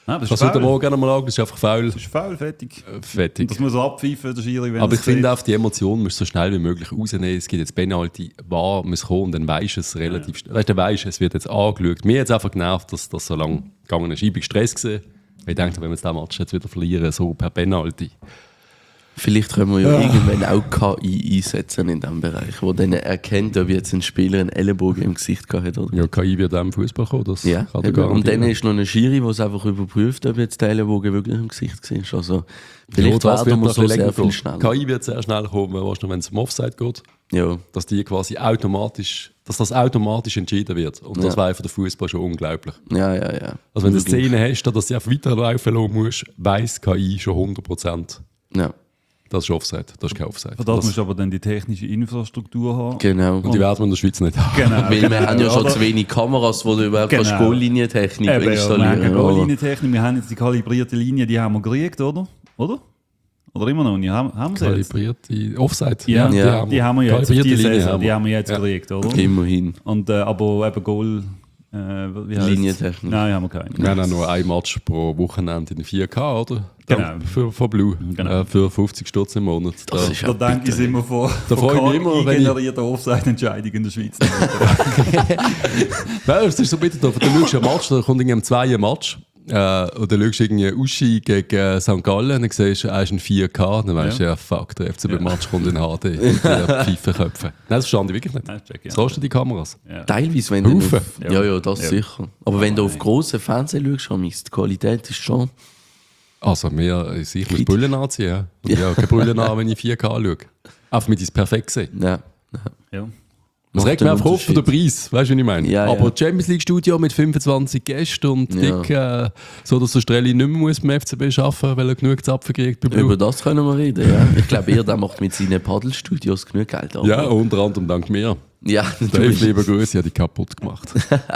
Nein, Das wird morgen gerne mal sagen, das ist einfach faul. Das ist faul, fertig. Fertig. Und das muss er abpfeifen, der Schiri, wenn Aber ich es finde sieht. auch, die Emotionen musst du so schnell wie möglich rausnehmen. Es gibt jetzt Penalty, VAR muss kommen und dann weisst du es relativ schnell. Weißt du, dann weisst du, es wird jetzt angeschaut. Mir hat es einfach genervt, dass das so lange gegangen ist. Ich bin gestresst gewesen. Ich denke, wenn wir jetzt den Match jetzt wieder verlieren, so per Penalty. Vielleicht können wir ja irgendwann auch KI einsetzen in diesem Bereich, wo dann erkennt, ob jetzt ein Spieler einen Ellenbogen im Gesicht gehabt hat oder Ja, KI wird auch im Fußball kommen, das ja, kann eben. gar Und dann ist noch ein Schiri, der es einfach überprüft, ob jetzt der Ellenbogen wirklich im Gesicht war. Also, vielleicht werden wir so sehr viel schneller. KI wird sehr schnell kommen, wenn es um Offside geht. Ja, Dass das automatisch entschieden wird. Und das wäre für den Fußball schon unglaublich. ja. Also wenn du eine Szene hast, dass du einfach weiterlaufen lassen musst, weiss KI schon 100%. Ja, Das ist Offside, das ist kein Offside. Für das musst du aber dann die technische Infrastruktur haben. genau. und die werden wir in der Schweiz nicht haben. Genau. Weil wir haben ja schon Oder? zu wenig Kameras, die du überhaupt Genau. Goal-Linientechnik Eben, ja, wir haben installieren keine oder? Goal-Linientechnik, wir haben jetzt die kalibrierte Linie, die haben wir gekriegt, oder? Oder immer noch nicht? Haben wir sie jetzt? Kalibrierte Offside. Ja, Ja. die haben wir jetzt. Kalibrierte Die Linie Saison, haben die wir. haben wir jetzt gekriegt, oder? Immerhin. Und, aber eben Goal... wie heisst's? Linientechnik. Nein, haben wir keine. Wir haben auch nur ein Match pro Wochenende in 4K, oder? Genau. Von Blue. Genau. Für 50 Stutz im Monat. Das ist Da ja denke ich immer von freue ich mich immer, wenn ich- generierter Offside-Entscheidung in der Schweiz. Nein, es ist so bitter. Du schaust ein Match, da kommt irgendwie am 2 ein Match. Und dann schaust du irgendwie Uschi gegen St. Gallen und dann siehst du, er ist ein 4K. Dann weißt du, ja fuck, der FCB-Match kommt in HD. Und die Pfeifenköpfe. Nein, das verstand ich wirklich nicht. Nein, check, ja. Was kostet die Kameras? Ja. Teilweise, wenn du Haufen. auf, ja, das Ja. sicher. Aber wenn du auf grossen Fernsehen schaust, die Qualität ist schon... Also, ich muss Brüllen anziehen. Ja. Und ich habe keine Brüllen an, wenn ich 4K schaue. Einfach mit es perfekt sehen. Ja. Ja. Das Macht regt mich einen einfach auf für den Unterschied. Preis, weißt du, was ich meine? Ja, Aber ja. Champions League Studio mit 25 Gästen und Ja. dick, so dass der Strelli nicht mehr muss beim FCB arbeiten muss, weil er genug Zapfen kriegt bei Blue. Über das können wir reden, ja. Ich glaube, der macht mit seinen Paddelstudios genug Geld. Aber Ja, unter anderem dank mir. ja, Dave, natürlich. lieber Grüße, hat die kaputt gemacht.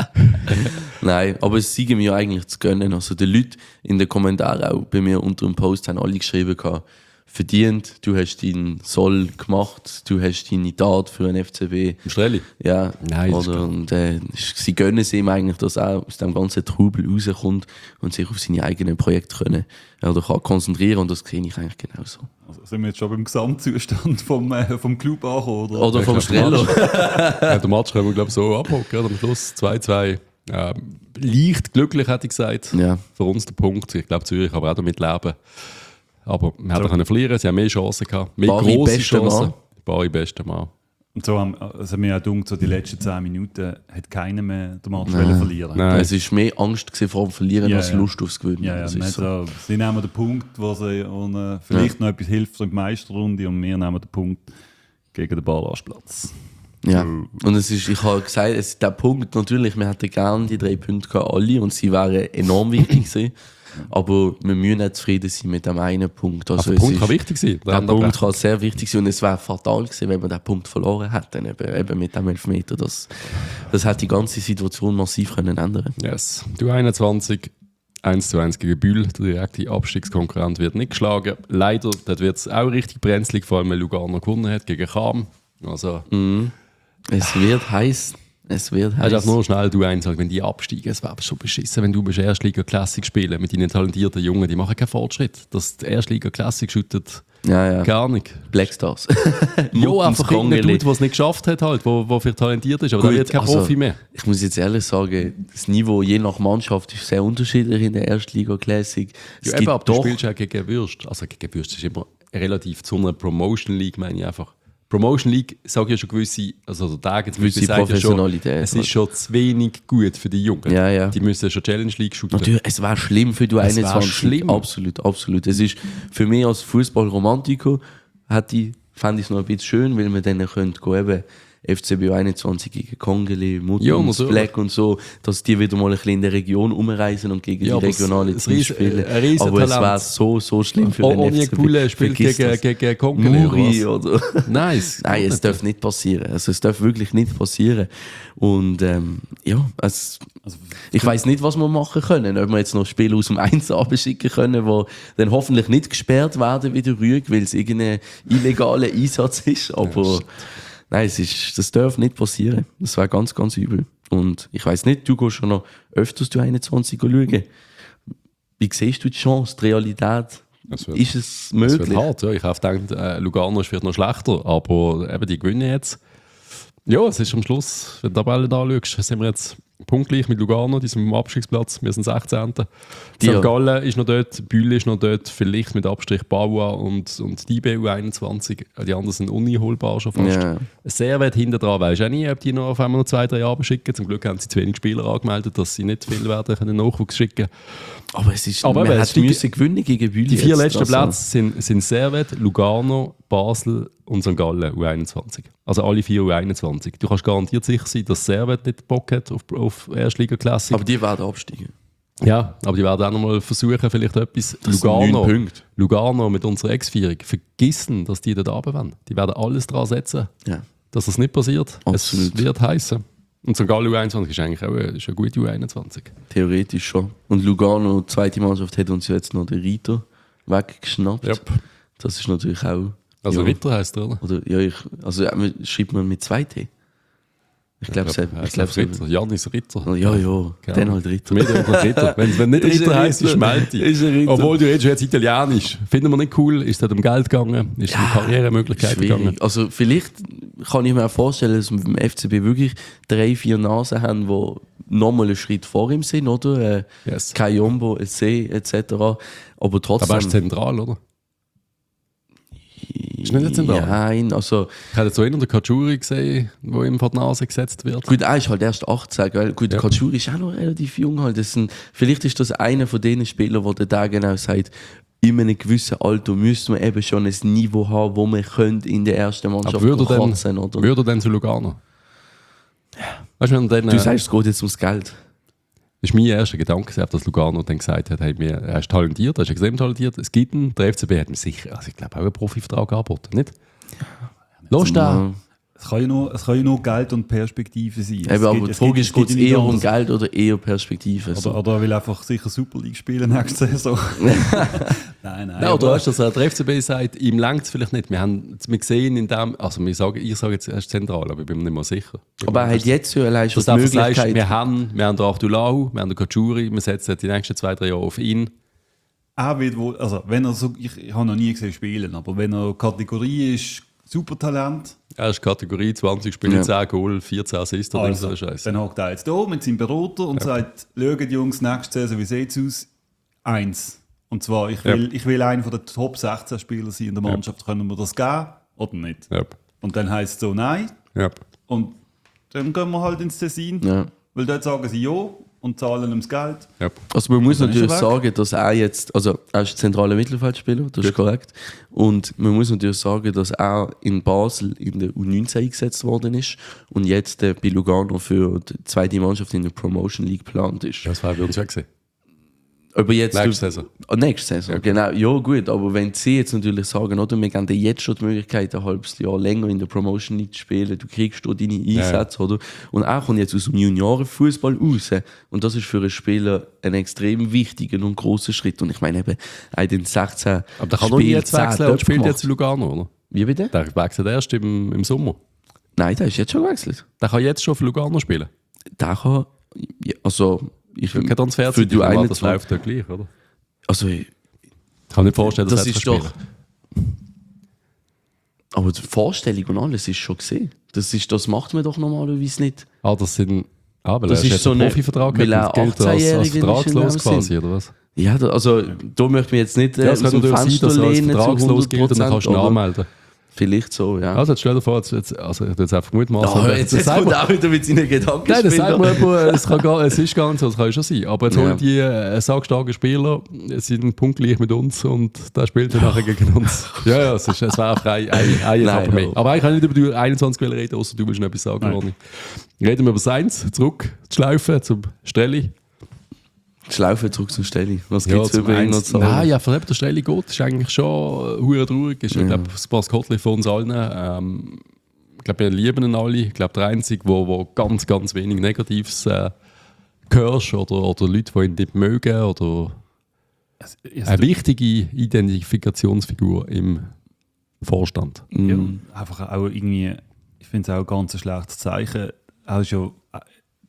Nein, aber es sei mir ja eigentlich zu gönnen. Also die Leute in den Kommentaren auch bei mir unter dem Post haben alle geschrieben, verdient, du hast deinen Soll gemacht, du hast deine Tat für den FCB. Im Strelli? Ja, Nein, das ist oder, und sie gönnen es ihm eigentlich, dass er aus dem ganzen Trubel rauskommt und sich auf seine eigenen Projekte können, oder kann konzentrieren, und das sehe ich eigentlich genauso. Also sind wir jetzt schon beim Gesamtzustand vom Club angekommen, oder? Oder vom Streller. Ja, den Match können wir, glaube ich, so abhocken. Oder? Am Schluss 2-2. Leicht glücklich, hätte ich gesagt. Ja. Für uns der Punkt. Ich glaube, Zürich kann aber auch damit leben. Aber wir hätten können verlieren, sie haben mehr Chancen gehabt. Mehr Bari grosse bester Chancen. Mann. Bari bester Mann. Und so also mir auch gedacht, so die letzten 10 Minuten hat keiner mehr den Match verlieren. Nein. Es war mehr Angst vor dem Verlieren Ja, als ja. Lust aufs Gewinnen. Ja, ja, Das ist so. also, sie nehmen den Punkt, wo sie vielleicht noch etwas hilft für die Meisterrunde, und wir nehmen den Punkt gegen den Barrageplatz. Ja. Und es ist, ich habe gesagt, es ist der Punkt, natürlich, wir hätten gerne die 3 Punkte gehabt, alle, und sie wären enorm wichtig gewesen. Aber wir müssen nicht zufrieden sein mit dem einen Punkt. Also Also der es Punkt ist- kann wichtig sein. Da Der haben wir Punkt recht. kann sehr wichtig sein, und es wäre fatal gewesen, wenn wir den Punkt verloren hätten, eben mit dem Elfmeter. Das hat die ganze Situation massiv können ändern. Yes. Du 21, 1:1 gegen Bühl. Der direkte Abstiegskonkurrent wird nicht geschlagen. Leider, dort wird es auch richtig brenzlig, vor allem weil Lugano gewonnen hat gegen Cham. Also, Es wird heiß. Es wird hast heiß. auch nur schnell du eins sagen, wenn die absteigen, es wäre schon beschissen, wenn du bist Erstliga-Klassik spielen mit deinen talentierten Jungen, die machen keinen Fortschritt. Das Erstliga-Klassik schüttet Ja. gar nicht. Blackstars. Ja, Muttens einfach irgendein Kongeli. Dude, der es nicht geschafft hat, halt, wo vielleicht talentiert ist, aber der Gut, wird kein also, Profi mehr. Ich muss jetzt ehrlich sagen, das Niveau je nach Mannschaft ist sehr unterschiedlich in der Erstliga Classic. Ja, eben, aber du spielst ja gegen Würst. Also gegen Würst ist immer relativ zu einer Promotion League, meine ich einfach. Promotion League, sage ich ja schon gewisse, also der Tag jetzt Gewisse sagt ja schon, Professionalität, es ist schon zu wenig gut für die Jungen. Ja, ja. Die müssen schon Challenge League shooten. Natürlich, es wäre schlimm für die Es wär 21. schlimm. Absolut, absolut. Es ist für mich als Fußballromantiker fände ich es noch ein bisschen schön, weil wir dann können eben FCB 21 gegen Kongeli, Ja, Muttens, natürlich. Black und so, dass die wieder mal ein bisschen in der Region umreisen und gegen Ja, die aber regionale es- Teams ein spielen. riesen Aber es Talent. wäre so schlimm für den Oni FCB. Pule spielt Vergiss das. gegen Kongeli, Muri oder was? oder... Nice. Nein, es darf nicht passieren. Also es darf wirklich nicht passieren. Und ich weiß nicht, was wir machen können. Ob wir jetzt noch Spiele aus dem 1 abschicken können, die dann hoffentlich nicht gesperrt werden wie der Rüeg, weil es irgendein illegaler Einsatz ist. Aber nein, das darf nicht passieren. Das wäre ganz, ganz übel. Und ich weiß nicht, du gehst schon noch öfters du 21 schauen. Wie siehst du die Chance, die Realität? Ist es möglich? Es wird hart, ja. Ich habe gedacht, Lugano ist vielleicht noch schlechter, aber eben die gewinnen jetzt. Ja, es ist am Schluss, wenn du die Tabelle anschaust, sind wir jetzt punktgleich mit Lugano, die sind am Abstiegsplatz, wir sind 16. St. Gallen ist noch dort, Bühl ist noch dort, vielleicht mit Abstrich Baua und die BU21, die anderen sind uneinholbar schon fast. Ja. Sehr weit hinten dran, weisst du auch nie, ob die noch auf einmal noch 2-3 Jahre schicken. Zum Glück haben sie zu wenig Spieler angemeldet, dass sie nicht viel werden können Nachwuchs schicken. Aber es ist, man hat müssen gewinnen gegen Bühl. Die 4 letzten Plätze sind Servet, Lugano, Basel und St. Gallen U21. Also alle 4 U21. Du kannst garantiert sicher sein, dass Servet nicht Bock hat auf Erstliga-Klasse. Aber die werden absteigen. Ja, aber die werden auch noch mal versuchen, vielleicht etwas. Das sind 9 Punkte. Lugano mit unserer Ex-Vierung, vergessen, dass die dort runter wollen. Die werden alles daran setzen, Ja. dass das nicht passiert. Absolut. Es wird heißen. Und St. Gallen U21 ist eigentlich auch eine gute U21. Theoretisch schon. Und Lugano, die zweite Mannschaft, hat uns jetzt noch den Ritter weggeschnappt. Yep. Das ist natürlich auch... Also ja. Ritter heisst er, oder? Oder schreibt man mit 2T? Ich glaube es. Ritter. Janis Ritter. Ja, dann halt Ritter. Für mich der Ritter. Wenn nicht Ist Ritter ein heisst, ist Schmelti. Ist ein Ritter. Obwohl du redest jetzt Italienisch. Finden wir nicht cool. Ist es um Geld gegangen? Ist es um Karrieremöglichkeiten gegangen? Also vielleicht kann ich mir auch vorstellen, dass wir beim FCB wirklich 3-4 Nasen haben, die nochmal einen Schritt vor ihm sind, oder? Yes. Kayombo, C etc. Aber trotzdem... Aber er ist zentral, oder? Ist nicht zentral? Nein, also... Ich habe jetzt so einen der Kachuri gesehen, der ihm vor die Nase gesetzt wird. Gut, er ist halt erst 18, weil gut, Kachuri ist auch noch relativ jung halt. Vielleicht ist das einer von den Spielern, der da genau sagt, in einem gewissen Alter müsste man eben schon ein Niveau haben, wo man könnte in der ersten Mannschaft kratzen, oder? Würde er denn zu Lugano? Ja. Weißt du, Du sagst, es geht jetzt ums Geld. Das ist mein erster Gedanke, dass Lugano dann gesagt hat, hey, er ist talentiert, er ist extrem talentiert, es gibt ihn, der FCB hat ihm sicher, also ich glaube auch einen Profivertrag angeboten, nicht? Los da! Es kann ja nur Geld und Perspektive sein. Eben, aber die Frage ist, geht es eher um Geld oder eher Perspektive? Oder er will einfach sicher Super League spielen nächste Saison. Nein. Ja, oder hast du, dass der FCB sagt, ihm längt es vielleicht nicht. Wir sehen in dem, also ich sage jetzt, er ist zentral, aber ich bin mir nicht mehr sicher. Aber er hat jetzt ja allein schon die Möglichkeit. Sagst, wir haben den Achtulau, wir haben den Kachuri, wir setzen die nächsten 2-3 Jahre auf ihn. Er wird wohl, also wenn er so, ich habe noch nie gesehen spielen, aber wenn er Kategorie ist, Supertalent. Er ist Kategorie 20 Spiele, 10 Goal, 14 Assists oder Also, so Scheiße. dann hockt er jetzt da mit seinem Berater und sagt, schaut Jungs, nächste Saison, wie sieht es aus? 1. Und zwar, ich will einer der Top 16 Spieler sein in der Mannschaft. Können wir das geben oder nicht? Yep. Und dann heisst es so, nein. Yep. Und dann gehen wir halt ins Tessin. Ja. Weil dort sagen sie ja und zahlen ihm das Geld. Yep. Also man muss dann ist er natürlich weg. sagen, dass er jetzt, also er ist zentraler Mittelfeldspieler, das ist korrekt. Und man muss natürlich sagen, dass er in Basel in der U19 eingesetzt worden ist und jetzt bei Lugano für die zweite Mannschaft in der Promotion League geplant ist. Das war bei uns ja gesehen. Aber jetzt Nächste Saison. Nächste Saison, genau. Ja gut, aber wenn sie jetzt natürlich sagen, oder, wir geben dir jetzt schon die Möglichkeit, ein halbes Jahr länger in der Promotion League zu spielen, du kriegst dort deine Einsätze, oder? Und er kommt jetzt aus dem Juniorenfußball raus. Und das ist für einen Spieler ein extrem wichtiger und grosser Schritt. Und ich meine eben, er hat in 16 Aber der kann doch jetzt wechseln und spielt jetzt in Lugano, oder? Wie bitte? Der wechselt erst im Sommer. Nein, der ist jetzt schon gewechselt. Der kann jetzt schon für Lugano spielen. Der kann, ja, also... Ich Kein Transfer, für die das läuft ja gleich, oder? Also, Ich kann nicht vorstellen, dass das er ist spielen doch... Aber die Vorstellung und alles ist schon gesehen. Das macht man doch normalerweise nicht. weil Das er ist jetzt so einen eine- Profivertrag weil er hat, gilt er 18-Jähriger als ist in vertragslos dem quasi, Sinn. oder was? Ja, also da möchte ich mich jetzt nicht Ja, es aus kann dem natürlich sein, Fenster dass er als lehnen zu vertragslos gilt und dann kannst du ihn 100%, oder? anmelden. Vielleicht so, ja. Also jetzt stell dir vor, also ich hätte jetzt einfach mutmaßen. Ja, jetzt kommt er auch wieder mit seinen Gedanken. Nein, das sagt man jemand, es ist gar nicht so, das kann schon sein. Aber jetzt Ja. holen die sagstarken Spieler, sind punktgleich mit uns und der spielt dann nachher gegen uns. Ja, es wäre frei, eine Etappe mehr. ja. Aber ich kann nicht über die 21 reden, außer du willst noch etwas sagen, Ronny. Reden wir über Seins, zurück zu Schlaufen, zum Strelli. Schlaufe zurück zur Stelle. Was gibt es zum über ihn noch zu sagen? Nein, ja, von der Stelle geht, ist eigentlich schon hure traurig. Ich glaube, das Pascotli von uns allen. Ich glaube, wir lieben ihn alle. Ich glaube, der Einzige, wo ganz, ganz wenig Negatives hörst oder Leute, die ihn nicht mögen oder eine wichtige Identifikationsfigur im Vorstand. Ja, einfach auch irgendwie, ich finde es auch ein ganz schlechtes Zeichen. Er ist ja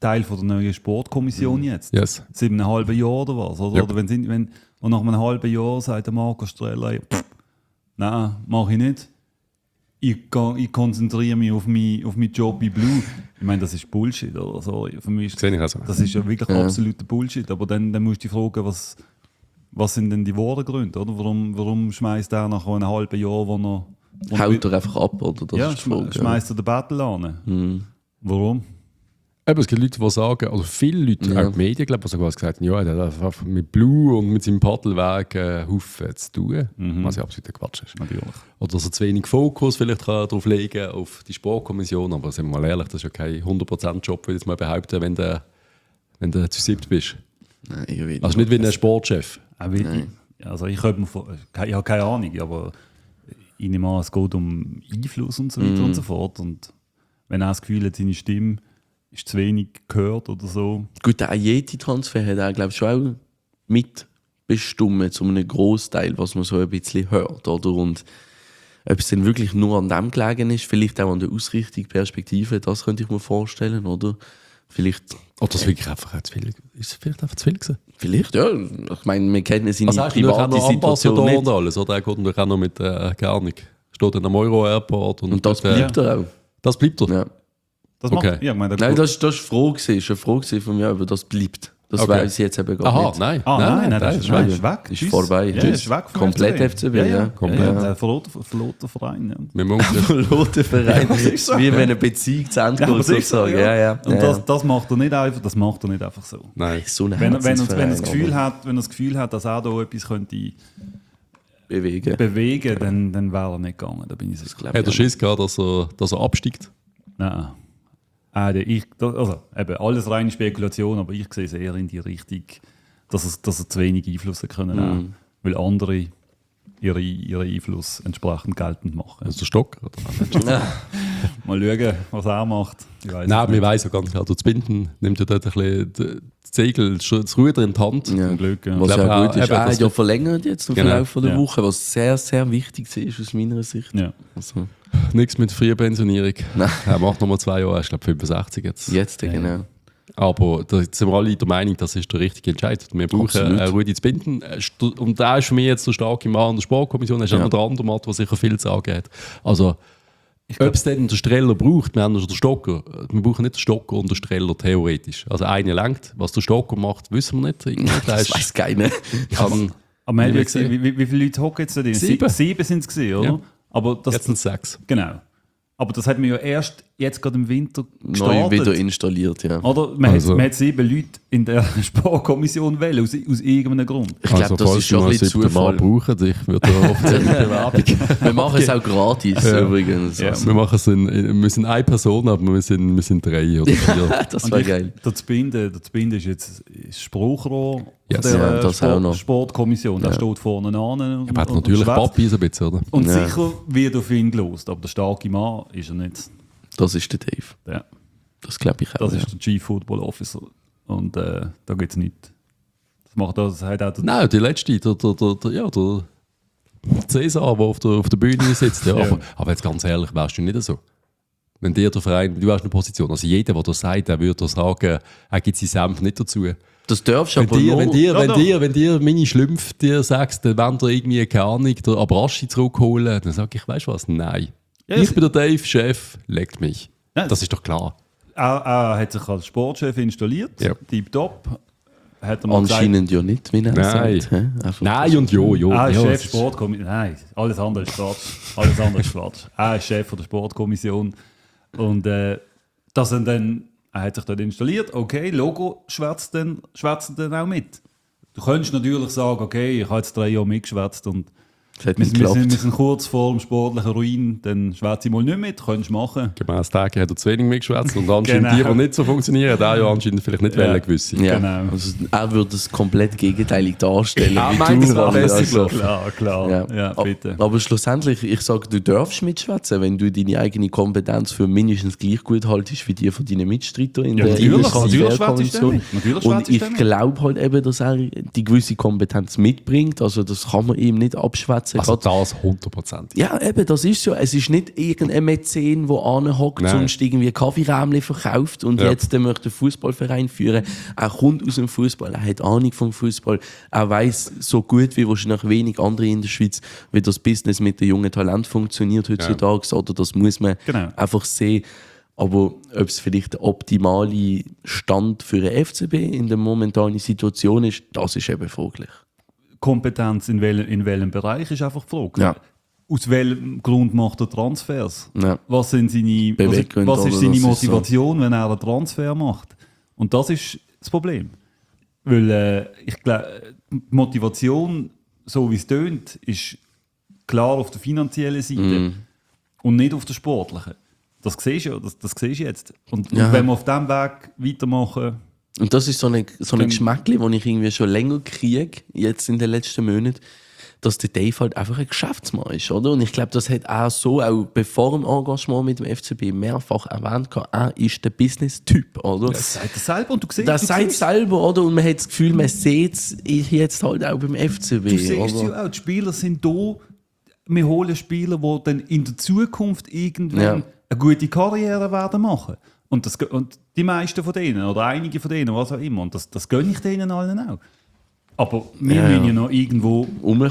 Teil von der neuen Sportkommission jetzt. Yes. 7,5 Jahre oder was? Oder, Ja. oder und nach einem halben Jahr sagt der Marco Streller, nein, mache ich nicht. Ich konzentriere mich auf meinen Job bei Blue. Ich meine, das ist Bullshit. Oder? Sorry. Für mich Sehe ich auch so. das ist ja wirklich absoluter Bullshit. Aber dann musst du dich fragen, was sind denn die wahren Gründe? Oder? Warum schmeißt er nach einem halben Jahr, wo Haut er einfach ab, oder? Das ja, ist die Frage, schmeißt er den Battle an? Warum? Eben, es gibt Leute, die sagen, also viele Leute, auch die Medien, glaube ich, sogar gesagt haben, ja, er hat einfach mit Blue und mit seinem Paddelweg Haufen zu tun, was ja absoluter Quatsch ist. Natürlich. Oder dass er zu wenig Fokus vielleicht darauf legen kann, auf die Sportkommission, aber sind wir mal ehrlich, das ist ja kein 100%-Job, würde ich jetzt mal behaupten, wenn du zu siebt bist. Nein, ich will Also nicht wie ein Sportchef. Also ich habe keine Ahnung, aber ich nehme an, es geht um Einfluss und so weiter und so fort. Und wenn er das Gefühl hat, seine Stimme ist zu wenig gehört oder so. Gut, der Ayeti-Transfer hat er, glaube ich, schon auch mitbestimmt, zu einem Großteil, was man so ein bisschen hört. Oder? Und ob es denn wirklich nur an dem gelegen ist, vielleicht auch an der Ausrichtung, Perspektive, das könnte ich mir vorstellen. Oder vielleicht. Oder das wirklich einfach zu viel. Ist es vielleicht einfach zu viel gewesen? Vielleicht, ja. Ich meine, wir kennen seine Also hast du natürlich auch private noch Situation Ambassador nicht. und alles, oder? Er geht natürlich auch noch mit, keine Ahnung, steht in einem Euro-Airport. Und das bleibt er auch. Das bleibt er? Ja. Das Okay. macht, ja, ich meine, Nein, das war eine Frage von mir, aber das bleibt. Das Okay. weiß ich jetzt eben gar Aha, nicht. nein. nein, das ist weg. Ist Tschüss. vorbei. Ja, Tschüss. ist weg vom Komplett FCB. FCB, ja. Komplett. Ja. Der verloren Verein. Ja. Wir müssen Verloren Verein. Ja, das ist so. Wie wenn eine Beziehung zu Ende Ja, aber geht, das ist so, sozusagen. Ja. Und das macht er nicht einfach, so. Nein. So ein Wenn er Herzensverein, das Gefühl aber hat, dass er da etwas könnte bewegen. dann wäre er nicht gegangen. Da bin ich sicher. Glaub Hat er ich Schiss gehabt, dass er absteigt? Nein. Also, eben, alles reine Spekulation, aber ich sehe es eher in die Richtung, dass er zu wenig Einfluss können haben, weil andere ihren Einfluss entsprechend geltend machen. Also der Stock? Oder? Mal schauen, was er macht. Ich weiss Nein, es wir nicht. wissen ja ganz klar, das Binden nimmt ja dort ein bisschen das Segel, das Ruder in die Hand. Ja. Zum Glück, ja. Was Ich ja glaube gut auch, ist. eben, Er das hat ja wird- verlängert jetzt im Genau. Verlauf der Ja. Woche, was sehr, sehr wichtig ist aus meiner Sicht. Ja. Also, Nichts mit Frühpensionierung. Nein. Er macht nochmal 2 Jahre, ich glaube 65 jetzt. jetzt, genau. Aber da sind wir alle der Meinung, das ist der richtige Entscheid. Wir brauchen Absolut. Rudi zu binden. Und da ist für mich jetzt der starke Mann an der Sportkommission. Er ist auch Ja. noch der andere Mann, der sicher viel zu sagen hat. Also, ob es denn den Streller braucht, wir haben ja den Stocker. Wir brauchen nicht den Stocker und den Streller theoretisch. Also eine lenkt. Was der Stocker macht, wissen wir nicht. Irgendwie, der Das ist- weiß keiner. kann, Aber man hat Wie ja gesehen, wie viele Leute hocken jetzt da drin? 7. 7 sind es gesehen, oder? Ja. Aber das, jetzt sind es 6. genau. Aber das hat man ja erst jetzt gerade im Winter Neu gestartet. wieder installiert, ja. Oder? Man, Also- hat 7 Leute in der Sportkommission wählen, aus irgendeinem Grund. Ich glaube, das ist schon ein bisschen Zufall. brauchen, ich würde da offiziell eine Bewerbung. Wir machen es auch gratis, übrigens. Ja. Also, Wir machen es wir sind eine Person, aber wir sind 3 oder 4. das war ich- geil. Der Zbinden ist jetzt das Spruchrohr Yes. der Ja, das auch noch. Sportkommission. Der steht vorne an. Er hat natürlich schwätzt. Papi so ein bisschen, oder? Und Ja. sicher wird auf ihn gelost, aber der starke Mann ist er nicht. Das ist der Dave. Ja. Das glaube ich auch. Das ja. ist der Chief Football Officer. Und da gibt es nichts. Das hat auch der Nein, die letzte, der Cäsar, der auf der Bühne sitzt. Ja. Ja. Aber jetzt ganz ehrlich, wärst du nicht so. Wenn dir der Verein, du hast eine Position, also jeder, der das sagt, der würde sagen, er gibt seinen Senf nicht dazu. Das darfst du Wenn aber dir, nur... wenn dir meine Schlümpf dir sagst, dann wollen dir irgendwie, keine Ahnung, der Abraschi zurückholen, dann sag ich, weißt du was, nein. Ja, Ich bin der Dave, Chef, legt mich. Ja, Das ist doch klar. er hat sich als Sportchef installiert, Ja. tipptopp. Hat er mal Anscheinend ja nicht, wie er Nein. sagt. hä? Einfach- Nein und jo. gesagt, er ist ja, Chef es ist- Sportkommission. Nein, alles andere ist Quatsch. Alles andere ist Quatsch. Er ist Chef von der Sportkommission. Und dass er hat sich dort installiert, okay, Logo schwätzt dann auch mit. Du könntest natürlich sagen, okay, ich habe jetzt 3 Jahre mitgeschwätzt und Das hat wir nicht sind, wir geklappt. sind kurz vor dem sportlichen Ruin, dann schwätze ich mal nicht mit, könntest du machen. Gemäss Tage hat er zu wenig mitgeschwätzt und anscheinend Genau. die nicht so funktionieren, hat er ja anscheinend vielleicht nicht wollen gewisse. Ja, Genau. also er würde es komplett gegenteilig darstellen. Ah, wie meint du, es war Ralf. besser Also, gelaufen. Klar, ja, bitte. Aber schlussendlich, ich sage, du darfst mitschwätzen, wenn du deine eigene Kompetenz für mindestens gleich gut haltest wie die von deinen Mitstreitern in Ja, der natürlich, Transferkommission. schwätzt er mit. Natürlich Und schwätzt er ich mit. glaube halt eben, dass er die gewisse Kompetenz mitbringt. Also das kann man ihm nicht abschwätzen. schwätzen. Also das 100%. Ja, eben, das ist so. Es ist nicht irgendein Mäzen, der anhockt, sonst irgendwie Kaffeeräumchen verkauft und jetzt möchte einen Fußballverein führen. Er kommt aus dem Fußball, er hat Ahnung vom Fußball, er weiß so gut wie wahrscheinlich wenig andere in der Schweiz, wie das Business mit den jungen Talenten funktioniert heutzutage. Oder das muss man einfach sehen. Aber ob es vielleicht der optimale Stand für den FCB in der momentanen Situation ist, das ist eben fraglich. Kompetenz in welchem Bereich ist einfach die Frage. Ja. Aus welchem Grund macht er Transfers? Ja. Was sind seine, Beweggründe, was ist oder seine das ist Motivation, wenn er einen Transfer macht? Und das ist das Problem. Weil ich glaube, die Motivation, so wie es tönt, ist klar auf der finanziellen Seite und nicht auf der sportlichen. Das siehst du, das siehst du jetzt. Und wenn wir auf diesem Weg weitermachen... Und das ist so ein Geschmäckchen, das ich irgendwie schon länger kriege, jetzt in den letzten Monaten, dass der Dave halt einfach ein Geschäftsmann ist, oder? Und ich glaube, das hat er so, auch bevor dem Engagement mit dem FCB mehrfach erwähnt, er ist der Business-Typ, oder? Das sagt er selber und du siehst das sagt selber, oder? Und man hat das Gefühl, man sieht es jetzt halt auch beim FCB. Du siehst ja auch, die Spieler sind da, wir holen Spieler, die dann in der Zukunft irgendwann eine gute Karriere werden machen. Und die meisten von denen, oder einige von denen, was auch immer. Und das gönne ich denen allen auch. Aber wir müssen ja noch irgendwo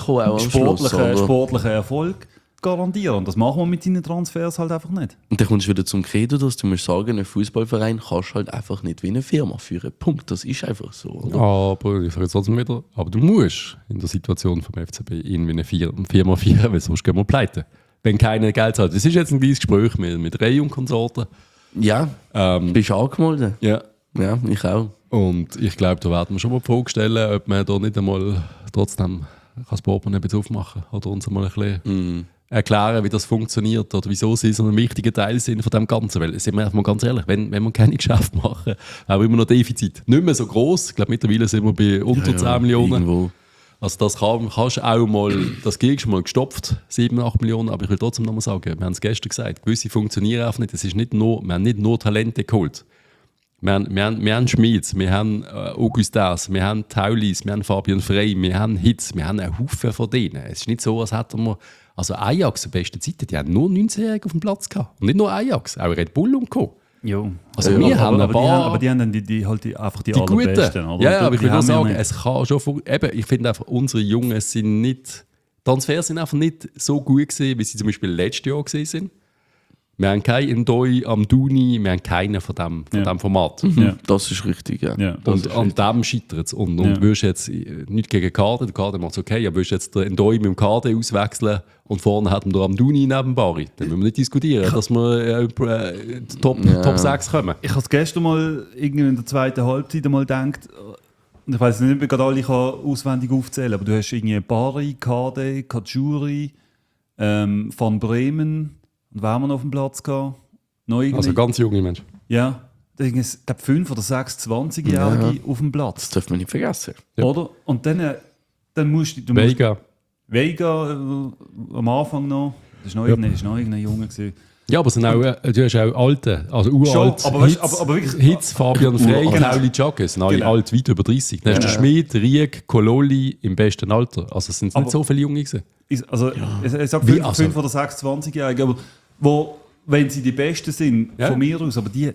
sportlichen Erfolg garantieren. Und das machen wir mit seinen Transfers halt einfach nicht. Und dann kommst du wieder zum Credo, dass du musst sagen, ein Fußballverein kannst halt einfach nicht wie eine Firma führen. Punkt. Das ist einfach so. Oder? Aber ich sage jetzt trotzdem wieder, aber du musst in der Situation vom FCB irgendwie eine Firma führen, weil sonst gehen wir pleite. Wenn keiner Geld zahlt. Das ist jetzt ein kleines Gespräch mit Ray und Konsorten. Ja, bist du angemeldet? Ja. Ja, ich auch. Und ich glaube, da werden wir schon mal die Frage stellen, ob man da nicht einmal trotzdem das Portemonnaie ein bisschen aufmachen kann. Oder uns einmal ein bisschen erklären, wie das funktioniert oder wieso sie so ein wichtiger Teil sind von dem Ganzen. Weil, sind wir mal ganz ehrlich, wenn wir keine Geschäfte machen, haben wir immer noch Defizit. Nicht mehr so gross. Ich glaube, mittlerweile sind wir bei unter 10 Millionen. Irgendwo. Also das kannst du auch mal, das kriegst du mal gestopft, 7, 8 Millionen, aber ich will trotzdem noch mal sagen, wir haben es gestern gesagt, gewisse funktionieren einfach nicht. Es ist nicht nur, wir haben nicht nur Talente geholt. Wir haben Schmieds, wir haben Augustas, wir haben Taulis, wir haben Fabian Frey, wir haben Hitz, wir haben einen Haufen von denen. Es ist nicht so, als hätten wir, also Ajax, zur besten Zeit, die haben nur 19-Jährige auf dem Platz gehabt. Und nicht nur Ajax, auch Red Bull und Co. Jo. Also wir haben ein paar... Aber die haben dann einfach die allerbesten. Oder? Ja, aber ich will nur sagen, es kann schon... Eben, ich finde einfach, unsere Jungen sind nicht... Transfers sind einfach nicht so gut gewesen, wie sie zum Beispiel letztes Jahr gewesen sind. Wir haben keinen Ndoi, Amdouni, wir haben keinen von dem Format. Ja. Das ist richtig, ja. Und an dem scheitert es. Und würdest jetzt nicht gegen Kader, der Kader macht es okay, aber würdest jetzt den Ndoi mit dem Kader auswechseln und vorne hätten wir Amdouni neben Bari, dann müssen wir nicht diskutieren, dass wir Top 6 kommen. Ich habe es gestern mal irgendwie in der zweiten Halbzeit mal gedacht, und ich weiß nicht, ob ich gerade alle auswendig aufzählen, aber du hast irgendwie Bari, Kade, Kajuri, Van Bremen. Und wer haben wir noch auf dem Platz gehabt? Also ganz junge Menschen. Ja, ich glaube 5 oder 6 20-Jährige auf dem Platz. Das darf man nicht vergessen. Ja. Oder? Und dann musst du... Vega am Anfang noch. Das war noch irgendein Junge gewesen. Ja, aber sind auch, du hast auch alte, also uralt. Aber wirklich... Hitz, Fabian Frey, Pauli Chagas, sind alle alt, weit über 30. Dann hast du Schmid, Rieg, Kololi im besten Alter. Also es sind nicht so viele Junge gewesen. Also ich sage 5 oder 6 20-Jährige, aber wenn sie die Besten sind, von mir aus, aber die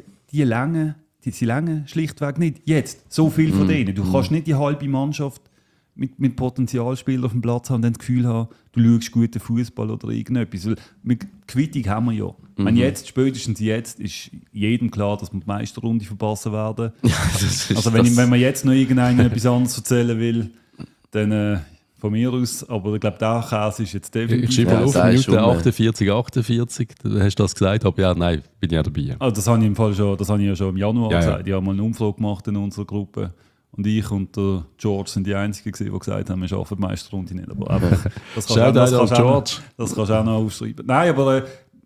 lange schlichtweg nicht. Jetzt, so viel von denen. Du kannst nicht die halbe Mannschaft mit Potenzialspielern auf dem Platz haben und dann das Gefühl haben, du schaust guten Fußball oder irgendetwas. Weil mit Quittung haben wir ja. Wenn jetzt, spätestens jetzt, ist jedem klar, dass wir die Meisterrunde verpassen werden. Also wenn man jetzt noch etwas anderes erzählen will, dann von mir aus. Aber ich glaube, der Käse ist jetzt definitiv... Ich schreibe auf Minute 48, da hast du das gesagt, aber nein, bin ich auch dabei. Also das habe ich im Fall schon im Januar gesagt. Ich habe mal eine Umfrage gemacht in unserer Gruppe. Und ich und der George sind die Einzigen, die gesagt haben, wir schaffen die Meisterrunde nicht. Aber das kannst du auch noch aufschreiben. Nein, aber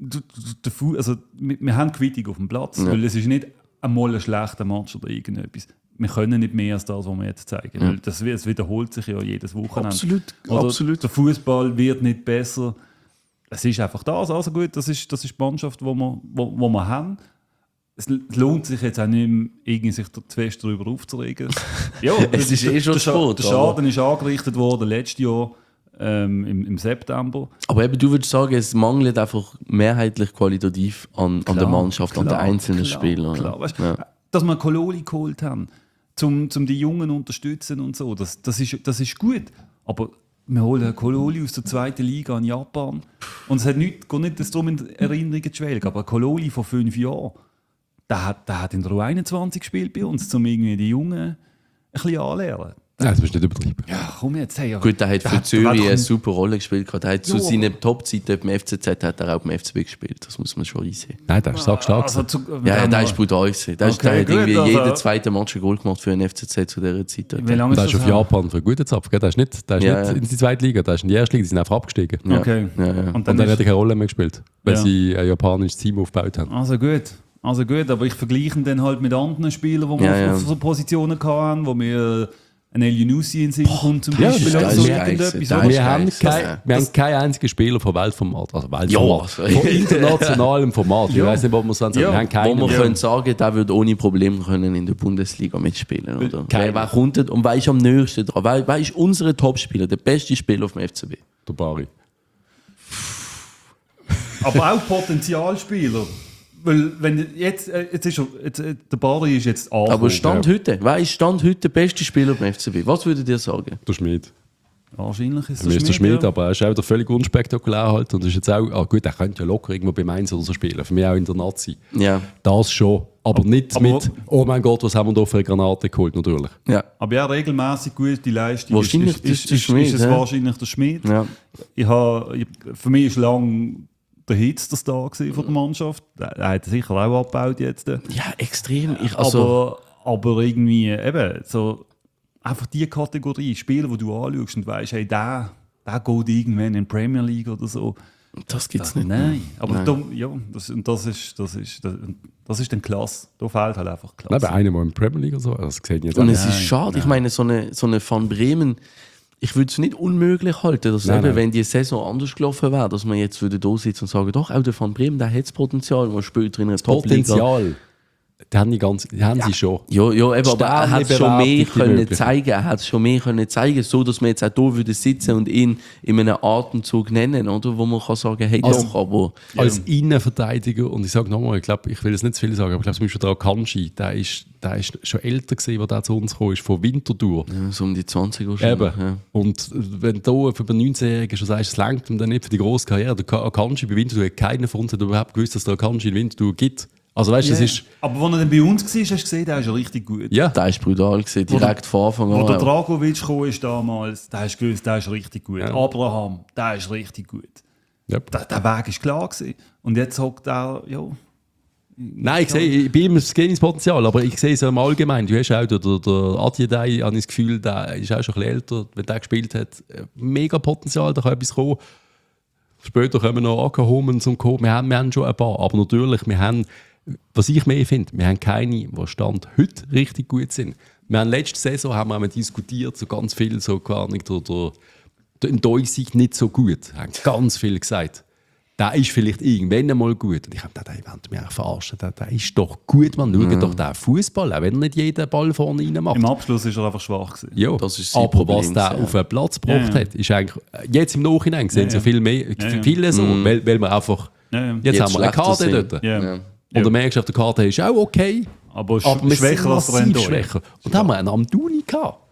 wir haben Quittung auf dem Platz, weil es ist nicht einmal ein schlechter Match oder irgendetwas. Wir können nicht mehr als das, was wir jetzt zeigen. Weil es wiederholt sich ja jedes Wochenende. Absolut. Der Fußball wird nicht besser. Es ist einfach das. Also gut, das ist die Mannschaft, die wir haben. Es lohnt sich jetzt auch nicht mehr, irgendwie sich zu fest darüber aufzuregen. Ja, es ist schon Sport. Der Schaden ist angerichtet worden letztes Jahr. im September. Aber eben, du würdest sagen, es mangelt einfach mehrheitlich qualitativ an der Mannschaft, an den einzelnen Spielern. Klar. Weißt, dass wir Kololi geholt haben, um die Jungen zu unterstützen und so, das ist gut. Aber wir holen Kololi aus der 2. Liga in Japan. Und es geht nicht darum, in Erinnerungen zu schwelgen, aber Kololi vor 5 Jahren, der hat in der U21 gespielt bei uns, um irgendwie die Jungen ein bisschen anzulernen. Nein, das ist nicht übertrieben. Ja, komm jetzt. Hey, Gut, der hat für Zürich eine super Rolle gespielt. Der hat zu seinen Top-Zeiten beim FCZ hat er auch beim FCB gespielt. Das muss man schon einsehen. Nein, der ist stark. Ja, der ist brutal gewesen. Der hat irgendwie jeden zweiten Match ein Goal gemacht für den FCZ zu dieser Zeit. Wie lange der ist ist auf Japan für einen guten Zapf. Der ist nicht in die 2. Liga, der ist in die 1. Liga. Die sind einfach abgestiegen. Okay. Ja. Und dann hat er keine Rolle mehr gespielt, weil sie ein japanisches Team aufgebaut haben. Also gut, aber ich vergleiche ihn dann halt mit anderen Spielern, die wir auf so Positionen hatten, wo wir ein El-Yunusi in Sinn kommt zum Beispiel. Wir haben keinen einzigen Spieler von Weltformat, also Weltformat, von internationalem Format. Ich weiß nicht, was man sagen soll. Wir haben keinen. Wo man können sagen, der würde ohne Probleme können in der Bundesliga mitspielen. Oder? Wer kommt und wer ist am nächsten dran? Wer ist unser Topspieler, der beste Spieler auf dem FCB? Der Bari. Aber auch Potenzialspieler. Weil wenn jetzt der Bari ist jetzt angekommen. Aber wer ist Stand heute der beste Spieler beim FCB? Was würdet ihr sagen? Der Schmied. Wahrscheinlich ist der Schmied, aber er ist auch völlig unspektakulär halt und ist jetzt auch, gut, er könnte ja locker irgendwo beim 1 oder so spielen, für mich auch in der Nazi. Ja. Das schon, aber nicht mit, oh mein Gott, was haben wir da für eine Granate geholt, natürlich. Ja. Aber ja, regelmäßig gute Leistung wahrscheinlich ist es wahrscheinlich der Schmied. Ja. Für mich ist lange der Hitz der Star von der Mannschaft. Er hat sicher auch abgebaut jetzt. Ja, extrem. Aber irgendwie eben so einfach die Kategorie Spieler, die du anschaust und weißt, hey, der geht irgendwann in die Premier League oder so. Das gibt es nicht. Nein, aber das ist dann klasse. Da fehlt halt einfach klasse. Nein, bei einem, der in der Premier League oder so, das gesehen jetzt. Und es ist schade, ich meine, so eine Van Bremen, ich würde es nicht unmöglich halten, dass wenn die Saison anders gelaufen wäre, dass man jetzt würde da sitzen und sagen, doch, auch der Van Bremen, der hat das Potenzial, man später in einer Top-Liga. Potenzial? Die haben sie schon. Ja, eben, aber er hat es schon mehr können zeigen. Er hat es schon mehr können zeigen, so dass wir jetzt auch hier würde sitzen und ihn in einem Atemzug nennen, oder? Wo man kann sagen, hey, also, doch, aber... Als Innenverteidiger, und ich sage nochmal, ich will jetzt nicht zu viel sagen, aber ich glaube zum Beispiel der Akanji, der ist schon älter gewesen, als der zu uns gekommen ist, von Winterthur. Ja, so um die 20 Jahre schon. Eben. Ja. Und wenn du für den 19-Jährigen schon sagst, es reicht ihm dann nicht für die grosse Karriere, der Akanji bei Winterthur, hat keiner von uns überhaupt gewusst, dass der Akanji in Winterthur gibt. Also weißt, das ist... Aber als er dann bei uns war, hast du gesehen, der ist ja richtig gut. Ja, der ist brutal gewesen, direkt von Anfang an. Als der Dragovic gekommen ist damals, der hast gewusst, der ist richtig gut. Ja. Abraham, der ist richtig gut. Yep. Der Weg war klar gewesen. Und jetzt hockt er, ja... Nein, ich sehe bei ihm das Potenzial, aber ich sehe es im Allgemeinen. Du hast auch der Adjedei, habe ich das Gefühl, der ist auch schon ein bisschen älter, wenn der gespielt hat. Mega Potenzial, da kann etwas kommen. Später kommen noch Ackerhomen zum Kommen. Wir haben schon ein paar, aber natürlich, wir haben... Was ich mehr finde, wir haben keine, die Stand heute richtig gut sind. Wir haben letzte Saison haben wir diskutiert, so ganz viel, so gar nicht, der Enttäuschung nicht so gut. Haben ganz viel gesagt. Der ist vielleicht irgendwann einmal gut. Und ich habe gedacht, wollen mich auch verarschen. Der ist doch gut, man. Schaut doch den Fußball, auch wenn er nicht jeden Ball vorne rein macht. Im Abschluss war er einfach schwach gewesen. Ja, das ist aber Problem, was der auf den Platz gebracht hat, ist eigentlich, jetzt im Nachhinein sehen sie viel mehr, viele so, weil wir einfach, jetzt haben wir eine Karte dort. Und du merkst, auf der Karte ist auch okay, aber schwächer als schwächer. Und dann haben wir einen Amdouni gehabt.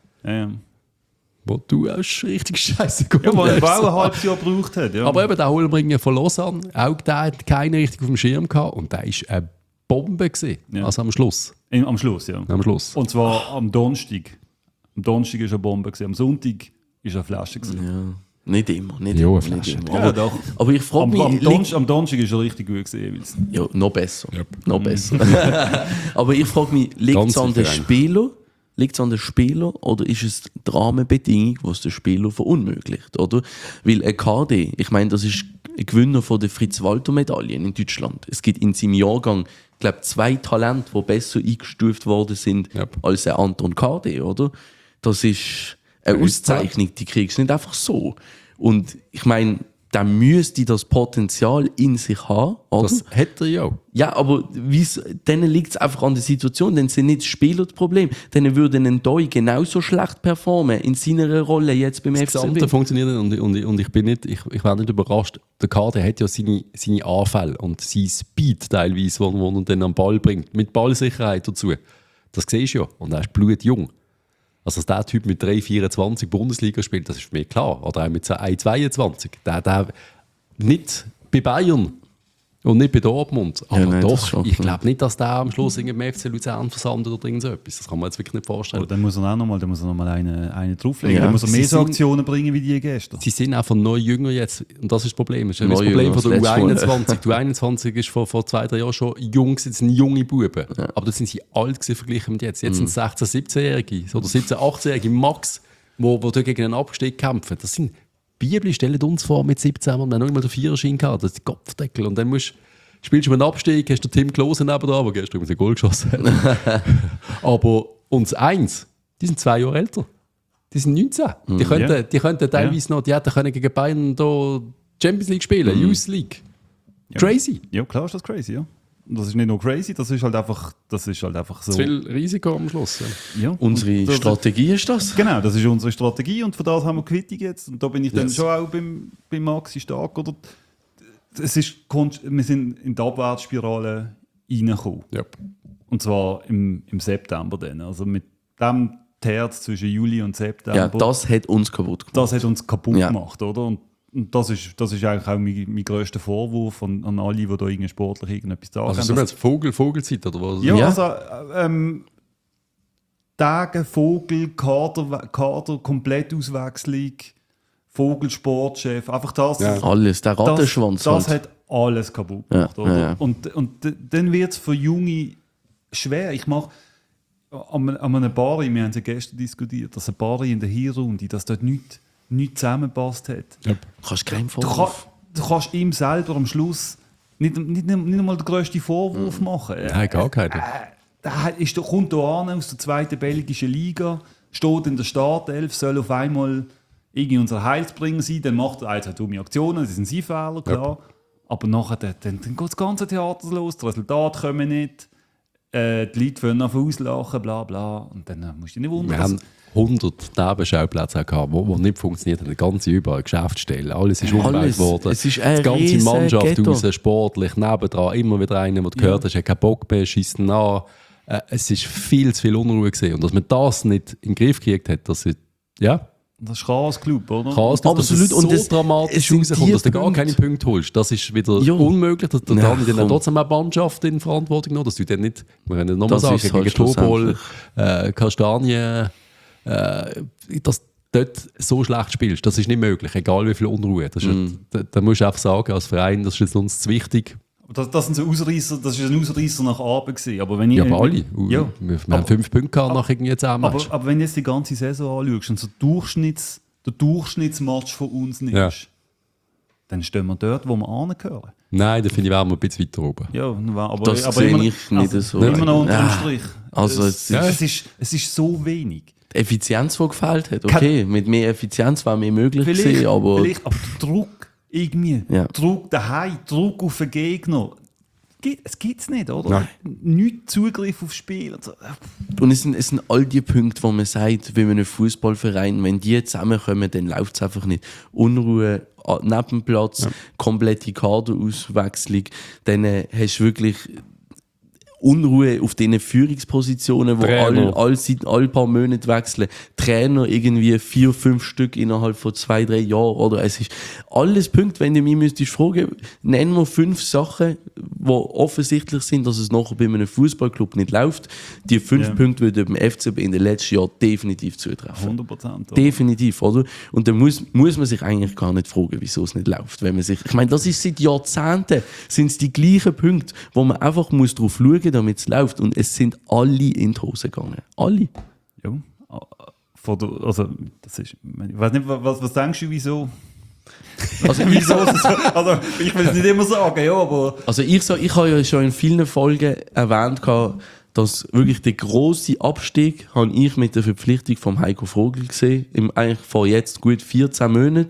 Wo du auch richtig scheiße gemacht hast. Ja, weil er auch ein halbes Jahr gebraucht hat. Ja. Aber eben der Holmbringer von Lausanne, auch der hat keinen richtig auf dem Schirm gehabt. Und der war eine Bombe gewesen. Ja. Also am Schluss. Am Schluss, ja. Am Schluss. Und zwar am Donnerstag. Am Donnerstag war eine Bombe gewesen. Am Sonntag war eine Flasche gewesen. Ja. Nicht immer. Aber ich frage mich... Am Donnerstag war er richtig gut gewesen. Ja, noch besser. Yep. Noch besser. Aber ich frage mich, liegt es an den Spieler? Liegt es an den Spieler oder ist es die Rahmenbedingung, die es den Spieler verunmöglicht? Oder? Weil ein KD, ich meine, das ist ein Gewinner von der Fritz-Walter-Medaillen in Deutschland. Es gibt in seinem Jahrgang, ich glaube, 2 Talente, die besser eingestuft worden sind als ein Anton KD, oder? Das ist eine Auszeichnung, die kriegst du nicht einfach so. Und ich meine, der müsste das Potenzial in sich haben, oder? Das hat er ja. Ja, aber denen liegt es einfach an der Situation, denn sind nicht Spieler das Problem. Denen würde ein Doi genauso schlecht performen in seiner Rolle jetzt beim Das FCB. Gesamte funktioniert nicht und ich wäre nicht überrascht. Der Kader hat ja seine Anfälle und sein Speed teilweise, wo er dann am Ball bringt, mit Ballsicherheit dazu. Das siehst du ja. Und er ist blutjung. Also, dass der Typ mit 3,24 Bundesliga spielt, das ist mir klar. Oder auch mit 1,22. Der nicht bei Bayern und nicht bei Dortmund. Aber nein, doch, ich glaube nicht, dass der am Schluss im FC Luzern versandet oder irgend so etwas. Das kann man jetzt wirklich nicht vorstellen. Aber dann muss er auch noch mal eine drauflegen. Ja. Dann muss er mehr Sie so sind- Aktionen bringen wie die gestern. Sie sind einfach neu jünger jetzt. Und das ist das Problem. Das ist das Neu Problem jünger von der als letztes U21. Die U21 ist vor 2-3 Jahren schon jung, das sind junge Buben. Aber das sind sie alt gewesen, verglichen mit jetzt. Jetzt sind es 16-, 17-Jährige oder 17-, 18-Jährige Max, wo gegen einen Abstieg kämpfen. Das sind Bibli, stellen uns vor mit 17 und dann noch einmal den Viererschein gehabt. Das ist der Kopfdeckel. Und dann spielst du einen Abstieg, hast du Tim Klose nebenan, der gestern übrigens ein Goal geschossen hat. Aber uns eins, die sind 2 Jahre älter. Die sind 19. Die könnten teilweise noch, die hätten können gegen Bayern da Champions League spielen, Youth League. Crazy. Ja, klar ist das crazy, ja. Und das ist nicht nur crazy, das ist halt einfach so. Zu viel Risiko am Schluss. Ja. Ja. Unsere Und das- Strategie ist das. Genau, das ist unsere Strategie und für das haben wir Quittung jetzt. Und da bin ich dann Yes. schon auch beim Maxi stark. Oder? Wir sind in die Abwärtsspirale reingekommen. Ja. Und zwar im September dann. Also mit dem Terz zwischen Juli und September. Ja, das hat uns kaputt gemacht. Das hat uns kaputt Ja. gemacht, oder? Und das ist eigentlich auch mein grösster Vorwurf an alle, die da irgendwie sportlich irgendetwas sagen. Also sind wir jetzt Vogelzeit oder was? Ja, Ja. also Tage, Vogel, Kader, Komplettauswechslung, Vogel, Sportchef, einfach das. Ja. Alles, der Rattenschwanz. Das halt. hat alles kaputt gemacht. Ja, oder? ja. Und dann wird es für Junge schwer. Ich mache an einem Bari, wir haben es ja gestern diskutiert, dass ein Bari in der Hinrunde, dass dort nichts zusammenpasst hat. Kannst keinen Du, Vorwurf. du kannst ihm selber am Schluss nicht einmal den grössten Vorwurf machen. Nein, gar keinen. Kommt hier an aus der zweiten belgischen Liga, steht in der Startelf, soll auf einmal irgendwie unser Heilsbringer sein, dann macht er jetzt dumme Aktionen, das sind seine Fehler, klar. Aber nachher dann geht das ganze Theater los, die Resultate kommen nicht, die Leute wollen auf auslachen, bla bla. Und dann musst du dich nicht wundern. Wir haben 100 Nebenschauplätze gehabt, die nicht funktioniert haben. Die ganze überall, Geschäftsstellen, alles ist umgebaut worden. Es ist ein die ganze riesen Mannschaft Ghetto. raus, sportlich, nebendran, immer wieder einer, der gehört hast, hat keinen Bock mehr, schießt ihn an. Es ist viel zu viel Unruhe gewesen. Und dass man das nicht in den Griff gekriegt hat, das ist, ja, Das ist Chaos-Club, oder? Chaos, dass Absolut. es so Und es dramatisch sind rauskommt, die dass du gar Punkte. keine Punkte holst. Das ist wieder Ja. unmöglich. Dass du Ja, dann komm. trotzdem eine Mannschaft in Verantwortung noch, dass du dann nicht, wir können nochmal Das sagen, ist halt gegen Tobol, schlussendlich. Kastanien, dass du dort so schlecht spielst. Das ist nicht möglich, egal wie viel Unruhe. Das ist, da musst du einfach sagen, als Verein, das ist jetzt uns zu wichtig. Das sind so Ausreißer, das ist ein Ausreißer nach Abend gewesen. Aber wenn ich, Ja, aber alle. Ja. Wir haben 5 Punkte gehabt nach irgendwie 10 Matches. Aber wenn du jetzt die ganze Saison anschaust und so der Durchschnittsmatch von uns nimmst, Ja. dann stehen wir dort, wo wir angehören. Nein, da finde ich, wären wir ein bisschen weiter oben. Ja, aber, Das aber sehe immer, ich nicht so. Immer noch unter dem Ja. Strich. Also es ist so wenig. Die Effizienz, die gefehlt hat. Okay, mit mehr Effizienz wäre mehr möglich gewesen, aber vielleicht, aber der Druck irgendwie, Ja. Druck daheim, Druck auf den Gegner, es gibt es nicht, oder? Nein. Nicht Zugriff aufs Spiel. Und so. und es sind all die Punkte, wo man sagt, wie einem Fußballverein, wenn die zusammenkommen, dann läuft es einfach nicht. Unruhe neben dem Platz, komplette Kaderauswechslung, dann hast du wirklich Unruhe auf diesen Führungspositionen, wo Trainer. alle paar Monate wechseln. Trainer irgendwie 4, 5 Stück innerhalb von 2, 3 Jahren. Oder es ist alles Punkte, wenn du mich müsstest fragen, nennen wir 5 Sachen, die offensichtlich sind, dass es nachher bei einem Fußballclub nicht läuft. Die 5 Ja. Punkte würden beim FCB in den letzten Jahren definitiv zutreffen. 100%. Definitiv, oder? Und dann muss man sich eigentlich gar nicht fragen, wieso es nicht läuft. Wenn man sich, ich meine, das ist seit Jahrzehnten, sind es die gleichen Punkte, wo man einfach muss drauf schauen, damit es läuft. Und es sind alle in die Hose gegangen. Alle. Ja. Also, das ist, ich weiß nicht, was denkst du, wieso? Also ich, Wieso ist es so? Also, ich will es nicht immer sagen, ja, aber ich habe ja schon in vielen Folgen erwähnt, dass wirklich der grosse Abstieg habe ich mit der Verpflichtung von Heiko Vogel gesehen, eigentlich vor jetzt gut 14 Monaten.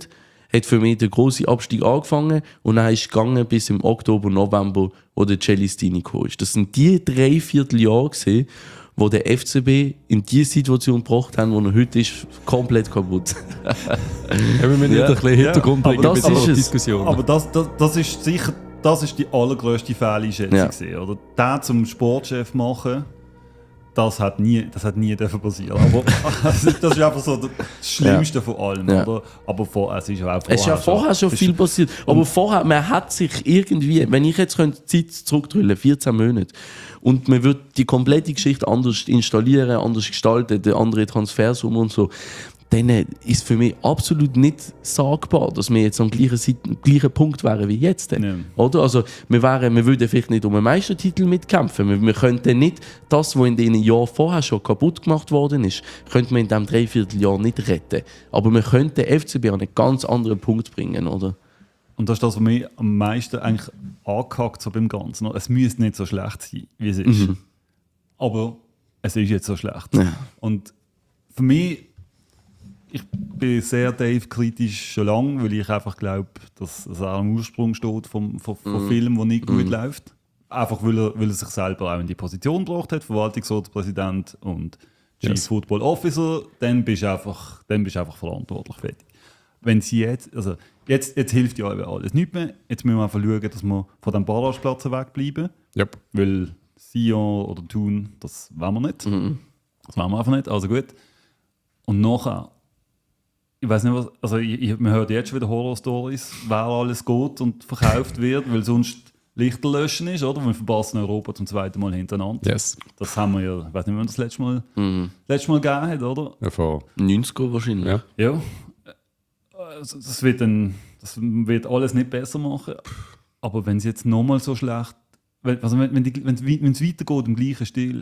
hat für mich der grosse Abstieg angefangen und dann ist es gegangen bis im Oktober, November, wo der Celestini kam. Das sind die 3/4 Jahre gewesen, wo der FCB in die Situation gebracht haben, wo er heute ist, komplett kaputt. Wir müssen nicht ein bisschen Hintergrund bringen das bei dieser ist es. Diskussion. Aber das ist sicher, das ist die allergrößte Fehleinschätzung gewesen, oder? Den zum Sportchef machen, das hat nie dürfen passieren. Aber das ist einfach so das Schlimmste von allem, Ja. oder? Aber es ist auch Es ist ja vorher schon viel passiert. Aber vorher, man hat sich irgendwie, wenn ich jetzt könnte die Zeit zurückdrüllen, 14 Monate, und man würde die komplette Geschichte anders installieren, anders gestalten, andere Transfersummen und so, dann ist für mich absolut nicht sagbar, dass wir jetzt am gleichen Punkt wären wie jetzt. Ja. Oder? Also, wir würden vielleicht nicht um einen Meistertitel mitkämpfen. Wir könnten nicht das, was in den Jahren vorher schon kaputt gemacht worden ist, könnten wir in diesem 3/4 Jahr nicht retten. Aber wir könnten den FCB an einen ganz anderen Punkt bringen, oder? Und das ist das, was mich am meisten eigentlich angehackt so beim Ganzen. Es müsste nicht so schlecht sein, wie es ist. Aber es ist jetzt so schlecht. Ja. Und für mich, ich bin sehr Dave-kritisch schon lange, weil ich einfach glaube, dass er am Ursprung steht vom Film, der nicht gut läuft. Einfach weil er sich selber auch in die Position gebracht hat, Verwaltungsratspräsident und Chief Football Officer, dann bist du einfach verantwortlich, fertig. Wenn sie jetzt hilft ja alles nicht mehr. Jetzt müssen wir einfach schauen, dass wir von diesem Barrageplatz wegbleiben. Yep. Weil Sion oder Thun, das wollen wir nicht. Das wollen wir einfach nicht. Also gut. Und nachher, ich weiß nicht, was, also man hört jetzt schon wieder Horror-Stories, wer alles geht und verkauft wird, weil sonst Lichter löschen ist, oder? Wir verpassen Europa zum zweiten Mal hintereinander. Yes. Das haben wir ja, ich weiß nicht, wann das letzte Mal gegeben hat, oder? Ja, vor 90er wahrscheinlich. Ja. Ja. Das wird alles nicht besser machen. Aber wenn es jetzt nochmal so schlecht, wenn es weitergeht im gleichen Stil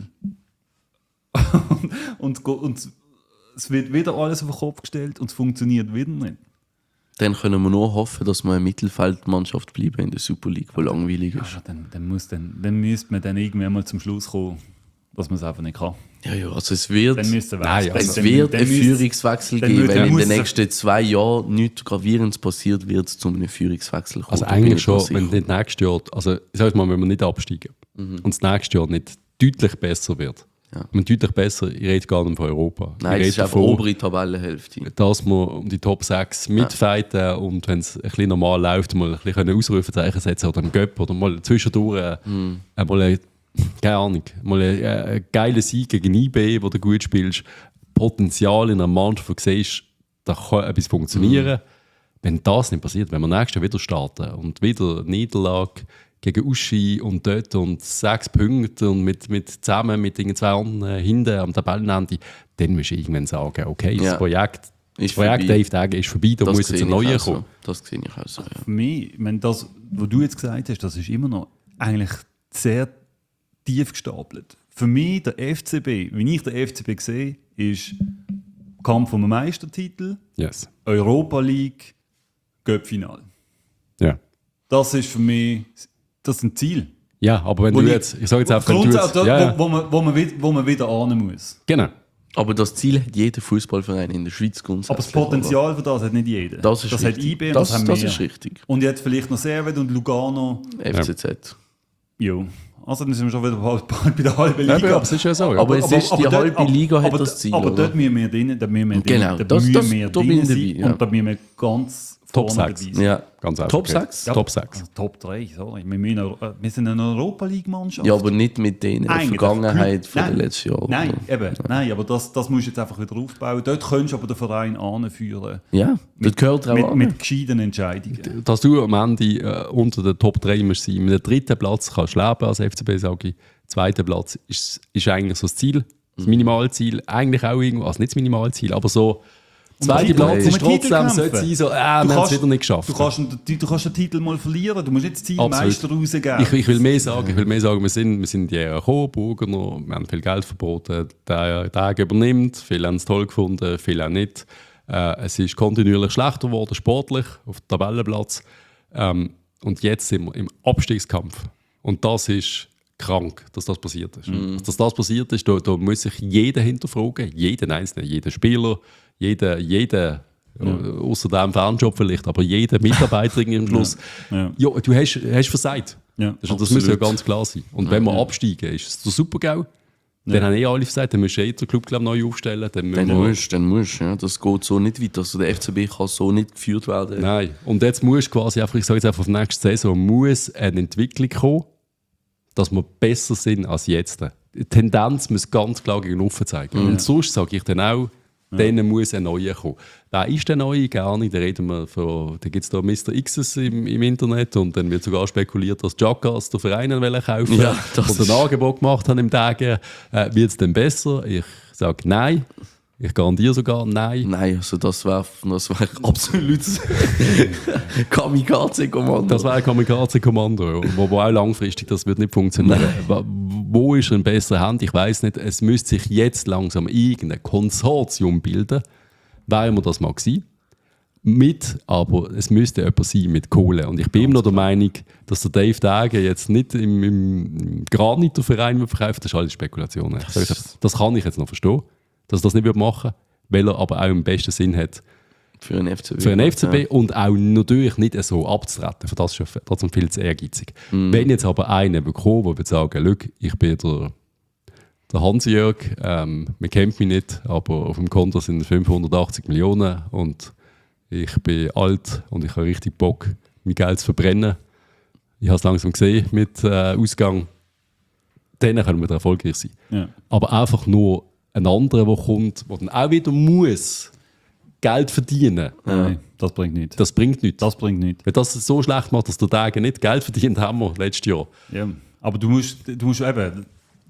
und es wird wieder alles auf den Kopf gestellt und es funktioniert wieder nicht. Dann können wir nur hoffen, dass wir eine Mittelfeldmannschaft bleiben in der Super League, die langweilig ist. Also dann müsste man dann irgendwann mal zum Schluss kommen, dass man es einfach nicht kann. Ja, also es wird, Dann müsste Nein, also es wird einen Führungswechsel dann geben. müsste- Wenn in muss den es- nächsten 2 Jahren nichts Gravierendes passiert, wird es zu einem Führungswechsel kommen. Also Da bin eigentlich ich schon, mir sicher. wenn nicht nächstes Jahr, also ich sag mal, wenn wir nicht absteigen und das nächste Jahr nicht deutlich besser wird. Ja. Ich meine, deutlich besser, ich rede gar nicht von Europa. Nein, ich das ist rede einfach davon, obere Tabellenhälfte. dass wir um die Top 6 mitfighten und wenn es ein bisschen normal läuft, mal ein bisschen Ausrufezeichen setzen oder im Göpp oder mal zwischendurch mal keine Ahnung, mal einen geilen Sieg gegen IB, wo du gut spielst, Potenzial in einer Mannschaft, wo du siehst, da kann etwas funktionieren. Wenn das nicht passiert, wenn wir nächstes Jahr wieder starten und wieder Niederlage gegen Uschi und dort und 6 Punkte und zusammen mit den 2 anderen hinten am Tabellenende, dann musst du irgendwann sagen, okay, Ja. das Projekt Ist Dave vorbei. Tage ist vorbei, da Das muss jetzt sehe ein ich neuer auch so. kommen. Das sehe ich auch so, ja. Für mich, wenn das, was du jetzt gesagt hast, das ist immer noch eigentlich sehr tief gestapelt. Für mich, der FCB, wie ich den FCB sehe, ist Kampf um einen Meistertitel, Yes. Europa League, Cup-Final. Ja. Das ist für mich das ist ein Ziel. Ja, aber wenn Wo du ich- jetzt, ich sage jetzt einfach, wenn du jetzt, wo man wieder ahnen muss. genau. Aber das Ziel hat jeder Fußballverein in der Schweiz grundsätzlich. Aber das Potenzial für das hat nicht jeder. Das ist hat richtig. IB und Das- das haben das wir. ist richtig. Und jetzt vielleicht noch Servet und Lugano. FCZ. Jo. Also dann sind wir schon wieder bald bei der halben Liga. Ja, aber es ist ja so. Ja. Aber es ist die dort- halbe Liga hat aber- das Ziel, Aber oder? dort müssen wir drin, da müssen wir Genau, drin, das- müssen wir da bin drin ich sein dabei, ja. und da müssen wir ganz Top vorne 6. dabei sein. Ja. Ganz einfach. Top okay. 6? Ja, Top 6. Also Top 3, sorry. Wir sind eine Europa League-Mannschaft. Ja, aber nicht mit denen in der Eigentlich. Vergangenheit von Nein. den letzten Jahren. Nein, eben. Nein, aber das musst du jetzt einfach wieder aufbauen. Dort könntest du aber den Verein anführen. Ja, das gehört auch an. Mit gescheiten Entscheidungen. Dass du am Ende unter den Top 3 musst sein. Mit dem 3. Platz kannst du leben als FCB, sage ich. 2. Platz ist eigentlich so das Ziel, das Minimalziel. Eigentlich auch irgendwo, also nicht das Minimalziel, aber so. 2. Titel- Platz um ist den Titel trotzdem, kämpfen. sollte sein, so, wir Du haben es kannst- wieder nicht geschafft. Du kannst den Titel mal verlieren. Du musst nicht das Ziel Absolut. Meister rausgeben. Ich will mehr sagen. Wir sind die Burgener, wir haben viel Geld verboten. Der Tag übernimmt, viele haben es toll gefunden, viele auch nicht. Es ist kontinuierlich schlechter geworden, sportlich, auf dem Tabellenplatz. Und jetzt sind wir im Abstiegskampf. Und das ist krank, dass das passiert ist. Dass das passiert ist, da muss sich jeder hinterfragen, jeden Einzelnen, jeder Spieler, jeder Außer dem Fernjob vielleicht, aber jeder Mitarbeiter irgendwie am Schluss. Ja, du hast versagt. Ja, das muss ja ganz klar sein. Und wenn wir absteigen, ist es der Super-GAU. Dann haben alle gesagt, dann musst du den Club glaub, neu aufstellen. Dann musst du. Ja. Das geht so nicht weiter. Also der FCB kann so nicht geführt werden. Nein. Und jetzt musst du quasi einfach, ich sage jetzt einfach, auf die nächste Saison muss eine Entwicklung kommen, dass wir besser sind als jetzt. Die Tendenz muss ganz klar gegen offen zeigen. Und sonst sage ich dann auch, dann muss ein neuer kommen. Wer ist der neue? Gar nicht. Da reden wir von, da gibt es da Mr. X's im Internet und dann wird sogar spekuliert, dass Jackass den Verein kaufen ja, und ein Angebot gemacht haben im Tag. Wird es denn besser? Ich sage nein. Ich garantiere sogar nein. Nein, also das wäre absolut Kamikaze-Kommando. Das wäre ein Kamikaze-Kommando, wo auch langfristig das wird nicht funktionieren. Wo ist ein besserer Hand? Ich weiß nicht. Es müsste sich jetzt langsam irgendein Konsortium bilden. Wäre wir das mal gewesen. Aber es müsste jemand sein mit Kohle. Und ich bin immer noch der Meinung, dass der Dave Degen jetzt nicht im Granit-Verein verkauft. Das ist alles Spekulation. Das kann ich jetzt noch verstehen, dass er das nicht machen würde, weil er aber auch im besten Sinn hat für einen FCB. Für einen FCB und auch natürlich nicht so abzutreten. Für das ist trotzdem viel zu ehrgeizig. Wenn jetzt aber einer bekommt, der würde sagen, schau, ich bin der Hans-Jörg, man kennt mich nicht, aber auf dem Konto sind 580 Millionen und ich bin alt und ich habe richtig Bock, mein Geld zu verbrennen. Ich habe es langsam gesehen mit Ausgang. Dann können wir erfolgreich sein. Ja. Aber einfach nur ein anderer, der kommt, der dann auch wieder muss Geld verdienen. Nein, das bringt nichts. Das bringt nichts. Das bringt nichts. Wenn das so schlecht macht, dass der Tage nicht Geld verdient haben wir letztes Jahr. Ja, aber du musst eben,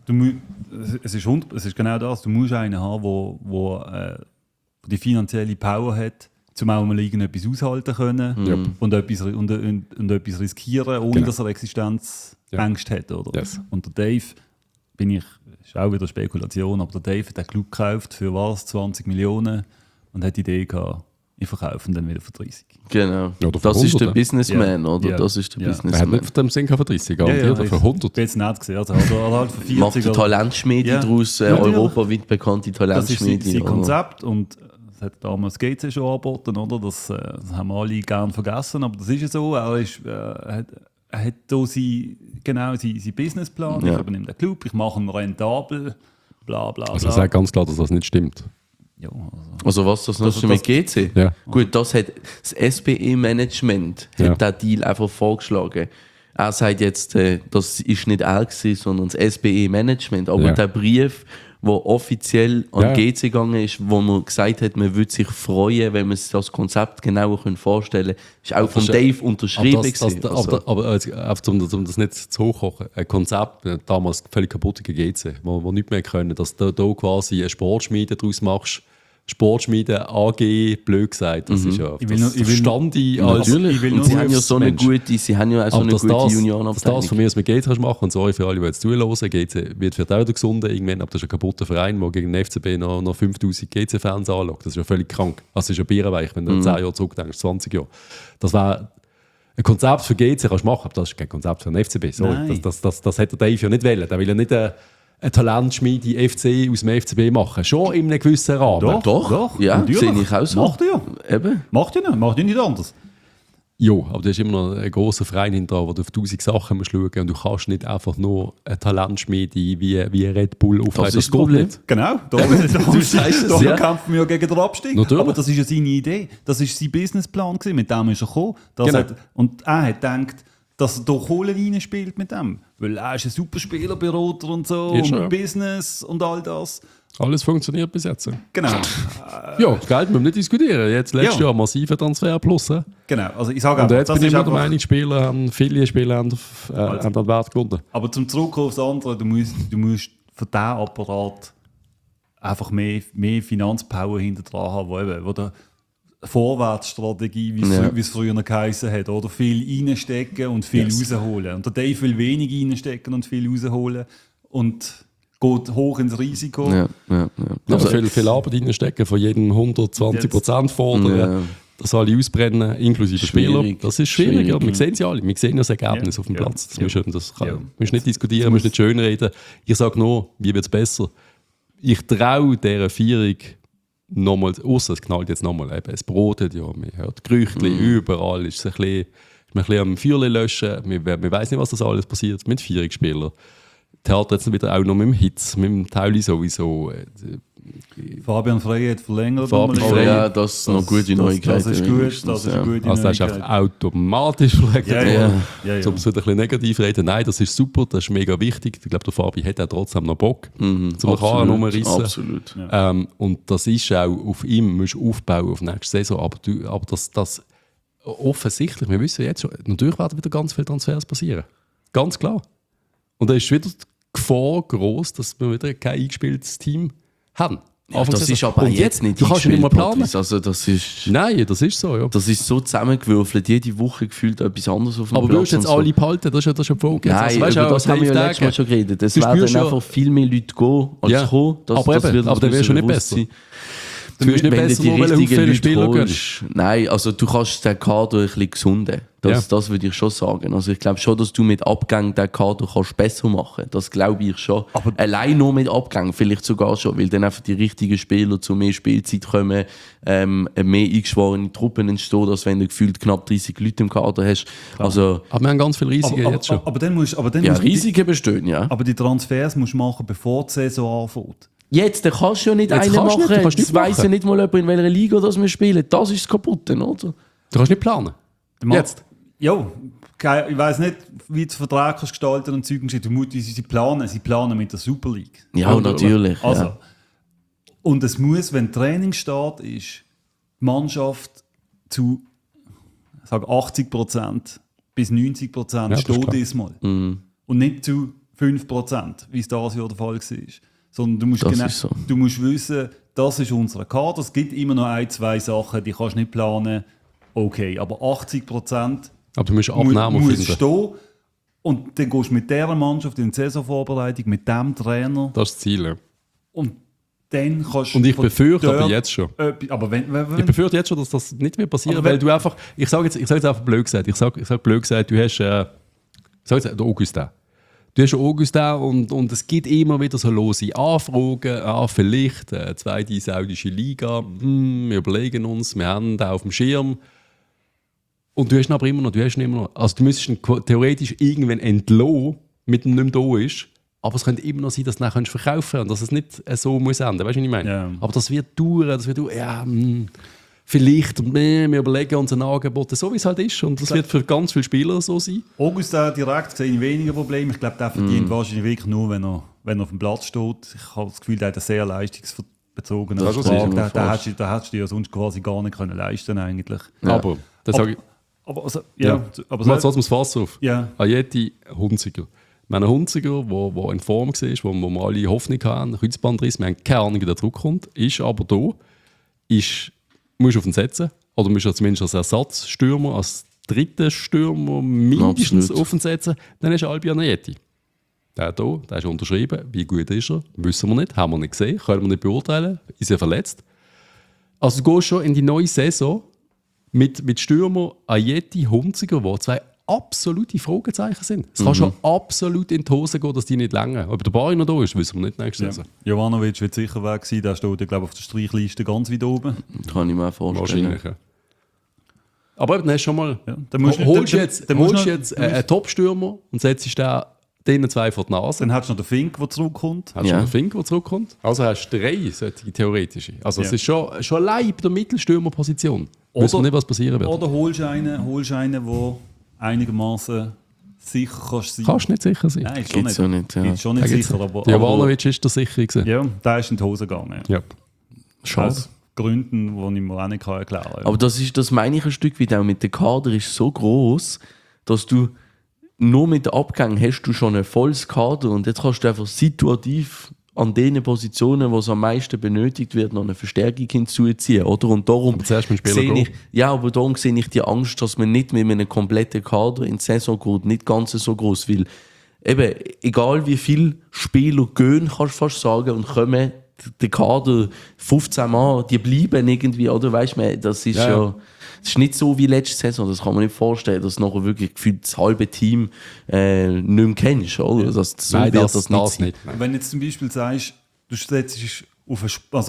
es ist genau das, du musst einen haben, der die finanzielle Power hat, um auch mal irgendetwas aushalten können und etwas riskieren, ohne dass er Existenzängste hat. Oder? Yes. Und der Dave, ist auch wieder Spekulation, aber der Dave hat den Club gekauft für was? 20 Millionen und hat die Idee gehabt, ich verkaufe ihn dann wieder für 30. Genau. Ja, das ist der Businessman, oder? Ja. Das ist der Businessman. Er hat nicht von dem Sinn für 30, garantiert, für 100. Ich bin jetzt nicht gesehen, also halt für 40. Macht die Talentschmiede daraus, europaweit bekannte Talentschmiede. Das ist sein Konzept und das hat damals GC schon angeboten, oder? Das haben wir alle gerne vergessen, aber das ist ja so. Er hat hier seinen Businessplan, ich übernehme den Club, ich mache ihn rentabel, bla bla bla. Also er sagt ganz klar, dass das nicht stimmt. Ja, also was das noch mit GC? Ja. Gut, das SBE-Management hat den Deal einfach vorgeschlagen. Er sagt jetzt, das ist nicht er gewesen, sondern das SBE-Management. Aber der Brief, der offiziell an GC gegangen ist, wo man gesagt hat, man würde sich freuen, wenn man sich das Konzept genauer vorstellen könnte, ist auch von Dave unterschrieben. Aber um das nicht zu hochkochen, ein Konzept, damals völlig kaputt GC, wo nicht mehr können, dass du da quasi eine Sportschmiede daraus machst. Sportschmiede AG, blöd gesagt, das ist ja verstand ich als und sie haben ja so eine gute, Juniorenabteilung. Das von mir aus mit GC kannst machen, und sorry für alle, die jetzt zuhören, GC wird vielleicht auch wieder gesunden irgendwann, aber das ist ein kaputter Verein, der gegen den FCB noch 5000 GC-Fans anlockt. Das ist ja völlig krank. Das ist ja bierweich, wenn du 10 Jahre zurückdenkst, 20 Jahre. Das war ein Konzept für GC kannst du machen, aber das ist kein Konzept für den FCB. Sorry. Das hätte Dave ja nicht wollen. Der will ja nicht eine Talentschmiede FC aus dem FCB machen. Schon in einem gewissen Rahmen. Doch. Ja, sehe ich auch so. Macht er ja. Eben. Macht ja nicht anders. Ja, aber du hast immer noch einen grossen Verein hinter, wo du auf 1000 Sachen musst schauen musst und du kannst nicht einfach nur eine Talentschmiede wie Red Bull aufleiten. Das geht nicht. Genau, da kämpfen wir ja gegen den Abstieg. Natürlich. Aber das ist ja seine Idee. Das war sein Businessplan, mit dem ist er gekommen. Und er hat gedacht, dass er da Kohle reinspielt mit dem. Weil er ist ein super Spielerberater und so, und Business und all das. Alles funktioniert bis jetzt. Genau. Ja, das Geld müssen wir nicht diskutieren. Jetzt letztes Jahr massiver Transfer plus. Genau. Also ich sage und jetzt bin ich immer der Meinung, viele Spieler haben den Wert gewonnen. Aber zum Zurückkommen aufs andere, du musst für diesen Apparat einfach mehr Finanzpower hinter dran haben, wo der Vorwärtsstrategie, wie es früher geheißen hat, oder viel reinstecken und viel rausholen. Und der Dave will wenig reinstecken und viel rausholen und geht hoch ins Risiko. Ja. Also viel Arbeit reinstecken, von jedem 120% fordern, dass alle ausbrennen, inklusive Spieler. Das ist schwierig, aber wir sehen sie alle. Wir sehen das Ergebnis auf dem Platz. Das musst nicht diskutieren, musst nicht schönreden. Ich sage nur, wie wird es besser? Ich traue dieser Vierung nochmal, ausser es knallt jetzt nochmal, eben, es brotet ja, man hört Gerüchte, überall ist es ein bisschen am Feuerchen löschen, man weiss nicht, was das alles passiert mit Vierungsspielern. Theater jetzt wieder auch noch mit dem Hitz, mit dem Teil sowieso. Fabian Frey hat verlängert. Fabian Frey, ja, das ist noch gute Neuigkeit. Das ist gut, das ist eine gute also das ist Neuigkeit. einfach automatisch verlängert. Ja. Um es wieder ein bisschen negativ reden, nein, das ist super, das ist mega wichtig. Ich glaube, der Fabi hat auch trotzdem noch Bock, zum Karren rumreißen. Absolut. Und das ist auch auf ihm, musst du aufbauen auf nächste Saison. Aber das offensichtlich, wir wissen jetzt schon, natürlich werden wieder ganz viele Transfers passieren. Ganz klar. Und da ist wieder die Gefahr groß, dass wir wieder kein eingespieltes Team haben. Ja, das ist aber jetzt nicht du kannst nicht mal planen. Also das ist, Nein, das ist so, ja. das ist so zusammengewürfelt, jede Woche gefühlt etwas anderes auf dem Aber Platz. du hast jetzt und so. alle behalten, das ist ja eine Frage. Nein, also, weißt, über das haben wir ja letztes Mal schon geredet. Es werden einfach viel mehr Leute gehen als kommen. Aber dann wäre es schon nicht besser. Du wirst nicht besser, die nur weil du richtigen viele Leute Spieler holst. Nein, also du kannst den Kader ein bisschen gesunden. Das würde ich schon sagen. Also ich glaube schon, dass du mit Abgängen den Kader kannst besser machen. Das glaube ich schon. Aber allein nur mit Abgängen vielleicht sogar schon, weil dann einfach die richtigen Spieler zu mehr Spielzeit kommen, mehr eingeschworene Truppen entstehen, als wenn du gefühlt knapp 30 Leute im Kader hast. Also, aber wir haben ganz viele Risiken jetzt schon. Aber dann musst Risiken bestehen, ja. Aber die Transfers musst du machen, bevor die Saison anfängt. Jetzt, dann kannst du ja nicht einen machen. Das weiss ja nicht mal jemand, in welcher Liga das wir spielen. Das ist das Kaputte, oder? Du kannst nicht planen. Jetzt? Ja, ich weiss nicht, wie du den Vertrag kannst gestalten und Zeug. Sie planen mit der Super League. Ja, natürlich. Also, ja. Und es muss, wenn Trainingsstart ist, die Mannschaft zu 80% bis 90% steht diesmal. Und nicht zu 5%, wie es dieses Jahr der Fall war. Sondern du musst wissen, das ist unser Kader. Es gibt immer noch 1-2 Sachen, die kannst du nicht planen. Okay, aber 80% aber du musst Abnahme muss finden. stehen. Und dann gehst du mit dieser Mannschaft in die Saisonvorbereitung, mit diesem Trainer. Das ist das Ziel, ja. Und dann kannst du... Und ich befürchte aber jetzt schon. Aber wenn ich befürchte jetzt schon, dass das nicht mehr passieren, weil du einfach... Ich sage jetzt einfach blöd gesagt. Ich sag blöd gesagt, du hast... ich sage jetzt Augustin. Du hast Augustin und es gibt immer wieder so lose Anfragen. Vielleicht zweite saudische Liga. Wir überlegen uns, wir haben den auf dem Schirm. Und du hast ihn aber immer noch. Also du müsstest ihn theoretisch irgendwann entlassen, mit dem nicht mehr da ist. Aber es könnte immer noch sein, dass du ihn verkaufen kannst und dass es nicht so muss enden. Weißt du, was ich meine? Ja. Aber das wird dauern. Vielleicht. Wir überlegen uns ein Angebot, so wie es halt ist. Und das wird für ganz viele Spieler so sein. Augustin direkt sehe ich weniger Probleme. Ich glaube, der verdient wahrscheinlich wirklich nur, wenn er auf dem Platz steht. Ich habe das Gefühl, der hat einen sehr leistungsbezogenen Vertrag. Da hättest du dir ja sonst quasi gar nicht leisten können eigentlich. Ja. Aber, das sage ich... Aber jetzt lassen wir das Fass auf. Ja. Ajeti, Hunziker. Wir haben einen Hunziker, der in Form war, wo wir alle Hoffnung haben, Kreuzbandriss. Wir haben keine Ahnung, wie der zurückkommt. Ist aber da. Musst du auf ihn setzen. Oder musst du zumindest als Ersatzstürmer, als dritten Stürmer mindestens Absolut. auf ihn setzen. Dann ist Albion Ajeti. Der ist unterschrieben. Wie gut ist er? Wissen wir nicht. Haben wir nicht gesehen. Können wir nicht beurteilen. Ist er verletzt? Also du gehst schon in die neue Saison mit Stürmer Ajeti, Hunziker, die zwei absolute Fragezeichen sind. Es kann schon absolut in die Hose gehen, dass die nicht länger. Ob der Bari noch da ist, wissen wir nicht nächste Saison. Jovanovic wird sicher weg sein. Der steht, glaube ich, auf der Streichliste ganz weit oben. Kann ich mir auch vorstellen. Wahrscheinlich, ja. Aber dann hast du schon mal... Ja, holst du jetzt einen Top-Stürmer und setzt denen zwei vor die Nase. Dann hast du noch den Fink, der zurückkommt. Hast du noch den Fink, der zurückkommt. Also hast du 3 solche theoretische. Also es ist schon allein bei der Mittelstürmerposition. Wissen wir nicht, was passieren wird. Oder holst du einen, der einigermaßen sicher kannst sein. Kannst nicht sicher sein. Nein, ist Geht's schon nicht, nicht, ja. ist schon nicht sicher. Aber Jovanovic ist der sicher gewesen. ja, der ist in die Hose gegangen. Ja. Schade. Aus Gründen, die ich mir auch nicht erklären kann. Aber das meine ich ein Stück weit auch mit der Kader ist so groß, dass du nur mit den Abgängen hast du schon ein volles Kader und jetzt kannst du einfach situativ an den Positionen, wo es am meisten benötigt wird, noch eine Verstärkung hinzuziehen, oder? Und darum zuerst mit Spieler aber darum sehe ich die Angst, dass man nicht mit einem kompletten Kader in die Saison geht, nicht ganz so groß, weil eben, egal wie viele Spieler gehen, kannst du fast sagen, und kommen, der Kader 15 Mal, die bleiben irgendwie, oder? Weißt du, das ist das ist nicht so wie letzte Saison, das kann man nicht vorstellen, dass du nachher wirklich gefühlt das halbe Team nicht mehr kennst, oder? So Nein, wird das nicht sein. nicht. Wenn du jetzt zum Beispiel sagst, du setzt auf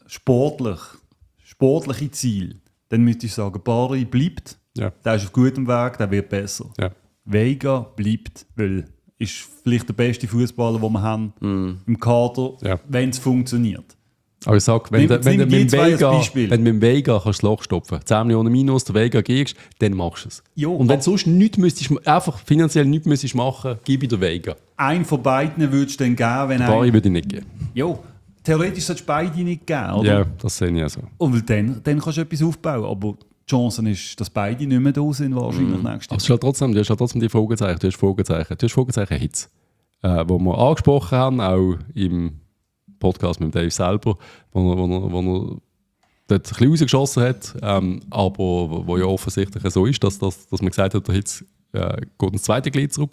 sportliche Ziel, dann müsste ich sagen, Barry bleibt, Ja. der ist auf gutem Weg, der wird besser. Ja. Veiga bleibt, weil ist vielleicht der beste Fußballer, den wir haben im Kader, Ja. wenn es funktioniert. Aber ich sag, wenn du Nimm mit die dem zwei als Vega, Beispiel. wenn du mit dem Vega kannst das Loch stopfen, 10 Millionen Minus, der Vega gibst, dann machst du es. Jo, und wenn du sonst nichts müsstest, einfach finanziell nichts müsstest machen, gib ich der Vega. Einen von beiden würdest du dann geben, wenn Barry würde ich nicht geben. Jo, theoretisch solltest du beide nicht geben, oder? Ja, das sehe ich auch so. Und dann kannst du etwas aufbauen. Aber die Chance ist, dass beide nicht mehr da sind, wahrscheinlich nächstes Aber Jahr. es ist halt trotzdem, du hast halt trotzdem die Fragezeichen. Du hast Fragezeichen Hits. Wo wir angesprochen haben, auch im Podcast mit Dave selber, wo er dort ein bisschen rausgeschossen hat, aber wo ja offensichtlich so ist, dass man gesagt hat, der Hitz geht ins zweite Glied zurück.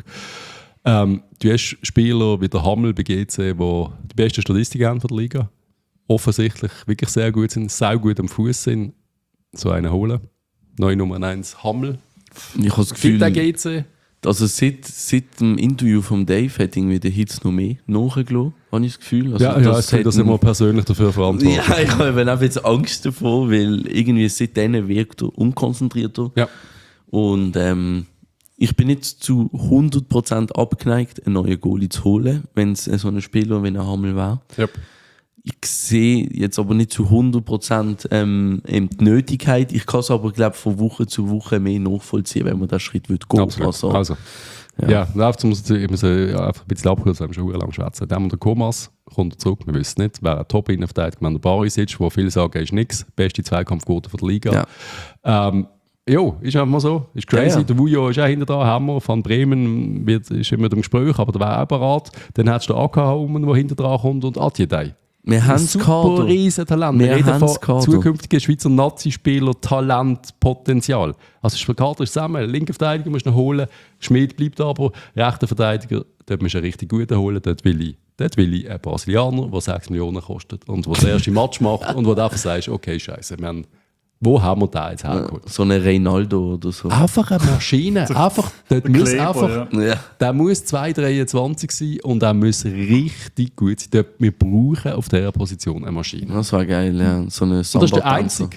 Du hast Spieler wie der Hammel bei GC, die die beste Statistik haben von der Liga, offensichtlich wirklich sehr gut sind, sehr gut am Fuß sind, so einen holen. Neue Nummer 1 Hammel. Ich habe das Gibt der Gefühl, GC? also seit dem Interview von Dave hat irgendwie der Hitz noch mehr nachgelassen, habe ich das Gefühl. Also Das sind wir persönlich dafür verantwortlich. Ja, ich habe eben auch jetzt Angst davor, weil irgendwie seitdem wirkt er unkonzentrierter. Ja. Und ich bin nicht zu 100% abgeneigt, einen neuen Goalie zu holen, wenn es so ein Spieler wie ein Hammel wäre. Ja. Ich sehe jetzt aber nicht zu 100% die Nötigkeit. Ich kann es aber, glaube ich, von Woche zu Woche mehr nachvollziehen, wenn man diesen Schritt gehen will. Absolut. Also, läuft es einfach ein bisschen abkürzen, wir haben schon lange schwätzen. Dann haben wir den Komas, kommt er zurück, wir wissen nicht, wer ein Top-Innenverteidiger, wenn der Barisic, wo viele sagen, er ist nichts, beste Zweikampfquote von der Liga. Ja. Ist einfach mal so, ist crazy. Ja. Der Vujo ist auch hinter da, Hammer von Bremen ist immer im Gespräch, aber der wäre auch bereit. Dann hast du den AKH der hinter dran kommt und Atjedei. Wir haben das Super Kader. Riesentalent. Wir Wir reden haben von das Kader. zukünftigen Schweizer Nazi-Spieler, Talent, Potenzial. Also der Kader ist zusammen. Linker Verteidiger musst du noch holen. Schmidt bleibt aber. Rechter Verteidiger, dort musst du einen richtig guten holen. Dort will ich einen Brasilianer, der 6 Millionen kostet und der das erste Match macht und wo du einfach sagst, okay, scheiße, wo haben wir da jetzt hergeholt? So eine Reynaldo oder so. Einfach eine Maschine. Einfach, dort muss Kleber, einfach, Ja. der muss 2,23 sein und er muss richtig gut sein. Dort, wir brauchen auf dieser Position eine Maschine. Das war geil, ja. So eine Und das ist der Samba-Tänzer. einzige.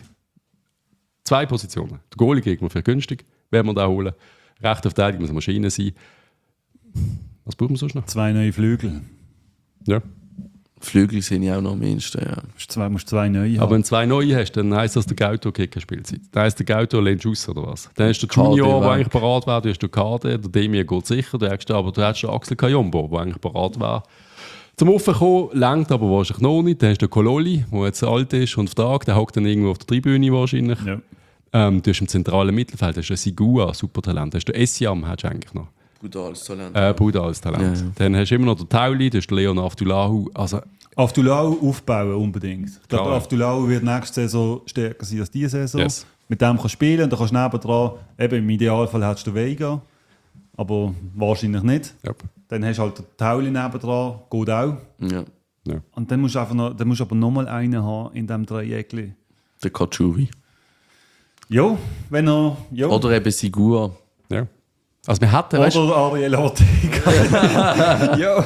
2 Positionen. Der Goalie kriegt man für günstig, wenn wir den holen. Rechter Verteidiger muss eine Maschine sein. Was brauchen wir sonst noch? 2 neue Flügel. Ja. Flügel sind ja auch noch am mindesten, ja. Musst 2 neue Aber haben. wenn du 2 neue hast, dann heisst das, der Gauto kriegt keine Spielzeit. Dann heisst der Gauto lehnt aus oder was? Dann hast du den KD Junior, der weg. eigentlich parat wäre, du hast den KD, der Demir geht sicher, aber du hast den Axel Kayombo, der eigentlich parat wäre. Zum Aufkommen längt aber wahrscheinlich noch nicht. Dann hast du den Kololi, der jetzt alt ist und fragt, der hockt dann irgendwo auf der Tribüne wahrscheinlich. Ja. Du hast im zentralen Mittelfeld hast du einen Sigua, Supertalent. Hast du den Essiam, hast du eigentlich noch. Brutales Talent. Brutales Talent. Ja, ja. Dann hast du immer noch den Tauli, du hast den Leon Aftulahu. Also, Aftulau aufbauen unbedingt. Ich glaube, Klar. Aftulau wird nächste Saison stärker sein als diese Saison. Yes. Mit dem kannst du spielen und dann kannst du nebendran, eben im Idealfall hättest du den Veiga, aber wahrscheinlich nicht. ja. Dann hast du halt den Tauli nebendran, geht auch. Ja. Ja. Und dann musst du, einfach noch, dann musst du aber nochmal einen haben in diesem Dreieckli. Der Kachuri. Ja, wenn er... Ja. Oder eben Sigua. Ja. Also wir hatten, weißt Oder Ariel Ortega. Ja.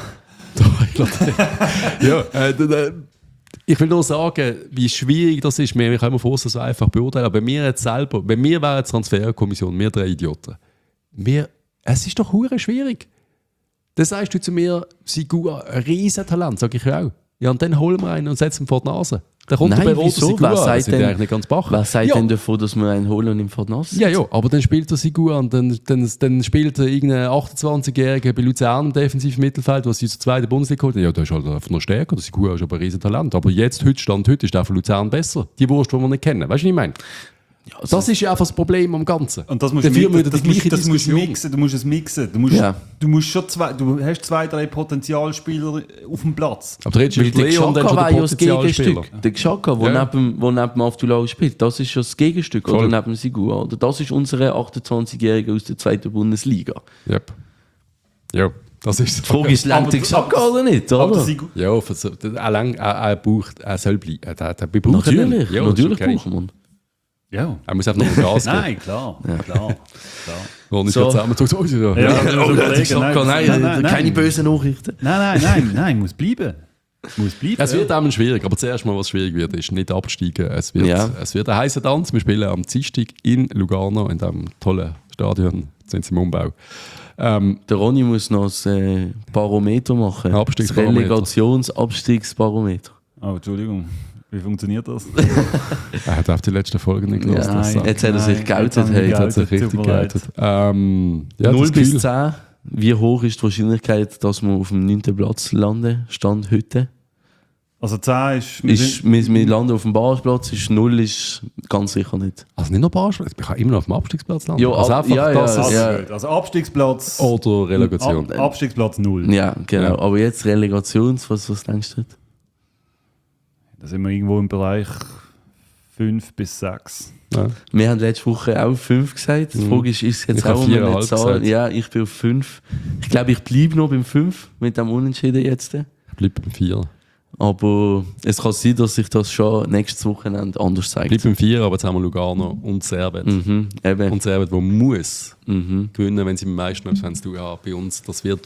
ich will nur sagen, wie schwierig das ist. Wir können uns das so einfach beurteilen. Aber wir jetzt selber, wenn wir wären Transferkommission, wir 3 Idioten, es ist doch hure schwierig. Dann sagst du zu mir, Sigua, ein Riesentalent, sage ich auch. Ja, und dann holen wir einen und setzen ihn vor die Nase. Dann kommt Nein, der Beroter wieso? Sigua, Wer das sagt sind denn- eigentlich nicht ganz bacher. Wer sagt ja. denn davon, dass wir einen holen und ihm vor die Nase Ja, ja, aber dann spielt er Sigua und dann spielt er irgendein 28-Jähriger bei Luzern im defensiven Mittelfeld, was sie zur zweiten Bundesliga geholt haben. Ja, der ist halt einfach noch stärker. Der Sigua ist aber ein Riesentalent. Aber jetzt, heute ist der von Luzern besser. Die Wurst, die wir nicht kennen. Weißt du, was ich meine? Ja, also, Das ist ja einfach das Problem am Ganzen. Und das musst Dann du führen wir das die gleiche musst du Diskussion. mixen, du musst es mixen. Du musst schon du hast 2, 3 Potenzialspieler auf dem Platz. Aber der weil ist der Leon dann Xhaka schon war der ja das Potenzialspieler. Gegenstück. Der Xhaka, Ja. wo neben Aftulau spielt, das ist ja das Gegenstück. Voll. Oder neben Sigua. Oder das ist unsere 28-Jährige aus der 2. Bundesliga. Yep. Ja, das ist Die Frage ist, lernt der Xhaka oder nicht? Aber Oder? Ja, er braucht, er soll bleiben. Wir brauchen ihn. Natürlich, Ja, natürlich ist okay. brauchen wir ihn. Ja. Er muss einfach noch mal Gas geben. Nein, klar. Und ich So. zusammen tut so. Ja. Ja, Oh, der Xhaka, nein, keine bösen Nachrichten. Nein, muss bleiben. Muss bleiben. Es wird auch schwierig, aber zuerst mal, was schwierig wird, ist nicht absteigen. Es wird ein heißer Tanz. Wir spielen am Dienstag in Lugano, in diesem tollen Stadion, sind sie im Umbau. Der Ronny muss noch das Barometer machen. Das Relegationsabstiegsbarometer. Oh, Entschuldigung. Wie funktioniert das? Er hat auf die letzte Folge nicht gehört. Jetzt hat er sich geoutet. Jetzt hat er sich richtig geoutet. 0 bis 10. Wie hoch ist die Wahrscheinlichkeit, dass wir auf dem 9. Platz landen? Stand heute? Also 10 ist... Wir landen auf dem Barrageplatz, 0 ist ganz sicher nicht. Also nicht nur Barrageplatz, man kann immer noch auf dem Abstiegsplatz landen. Ja, also einfach Also Abstiegsplatz... Oder Relegation. Abstiegsplatz 0. Ja, genau. Ja. Aber jetzt Relegations, was denkst du? Da sind wir irgendwo im Bereich 5 bis 6. Ja. Wir haben letzte Woche auch 5 gesagt. Die Frage ist es jetzt auch eine Zahl? Ja, ich bin auf 5. Ich glaube, ich bleibe noch beim 5 mit dem Unentschieden jetzt. Ich bleibe beim 4. Aber es kann sein, dass sich das schon nächstes Wochenende anders zeigt. Ich bleibe beim 4, aber jetzt haben wir Lugano und Servet. Eben. Und Servet, der muss gewinnen, wenn sie am meisten haben sie bei uns. Das wird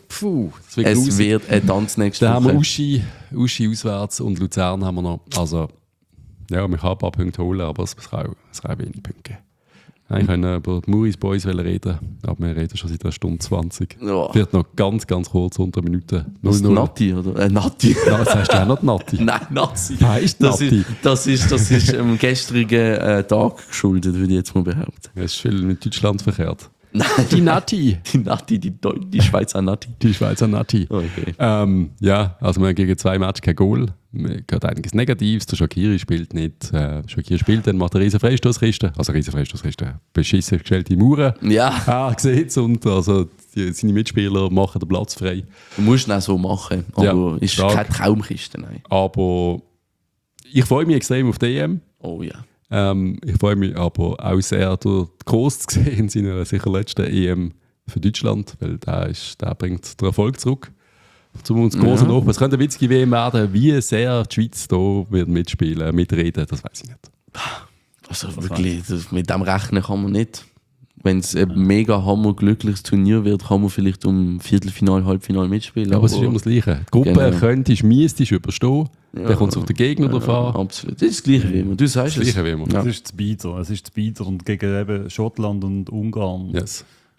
es wird ein Tanz nächste Woche. Dann haben wir Uschi auswärts und Luzern haben wir noch. Also, ja, wir können ein paar Punkte holen, aber es kann auch wenig Punkte geben. Ich können über die Muris Boys reden, aber wir reden schon seit einer Stunde 20. Ja. Wird noch ganz, ganz kurz unter eine Minute. Das ist Nati, oder? Nati. Ja, das heißt ja auch noch Nati. Nein, Nazi. Nein, ist Nati. Das ist dem gestrigen Tag geschuldet, würde ich jetzt mal behaupten. Es ist viel mit Deutschland verkehrt. Nein. Die Nati. Die Nati, die Schweizer Nati. Die Schweizer Nati. Okay. Ja, also wir haben gegen 2 Matches kein Goal. Wir haben einiges Negatives. Der Shaqiri spielt nicht. Shaqiri spielt, dann macht er riesen Freistoßkiste. Also riesen Freistoßkiste. Beschissen gestellte Mauern. Ja. Sieht's. Und also seine Mitspieler machen den Platz frei. Du musst ihn auch so machen. Aber ist keine Traumkiste, nein. Aber ich freue mich extrem auf die EM. Oh ja. Ich freue mich aber auch sehr, den Gross zu sehen in seiner sicher letzten EM für Deutschland, weil der bringt den Erfolg zurück. Zum uns großen Nachbarn. Es könnte eine witzige WM werden, wie sehr die Schweiz da wird mitspielen, mitreden, das weiß ich nicht. Also wirklich, mit dem rechnen kann man nicht. Wenn es ein mega hammerglückliches Turnier wird, kann man vielleicht um Viertelfinale, Halbfinale mitspielen. Ja, aber es ist immer das Gleiche. Die Gruppe müsstest du überstehen, dann kommt es auf den Gegner drauf an. Absolut. Das ist das Gleiche wie immer. Du sagst das. Gleiche wie immer. Das ist das Bieder. Es ist das Bieder und gegen eben Schottland und Ungarn. Yes.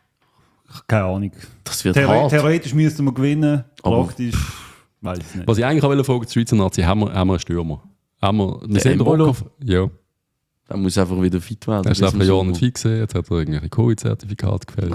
Keine Ahnung. Das wird hart. Theoretisch müssten wir gewinnen, praktisch weiß ich nicht. Was ich eigentlich auch fragen wollte, die Schweizer Nazi, haben wir einen Stürmer? Wir sind Embolo? Ja. Der muss einfach wieder fit werden. Er ist einfach ein Jahr nicht fit gewesen, jetzt hat er irgendwelche Covid-Zertifikate gefällt.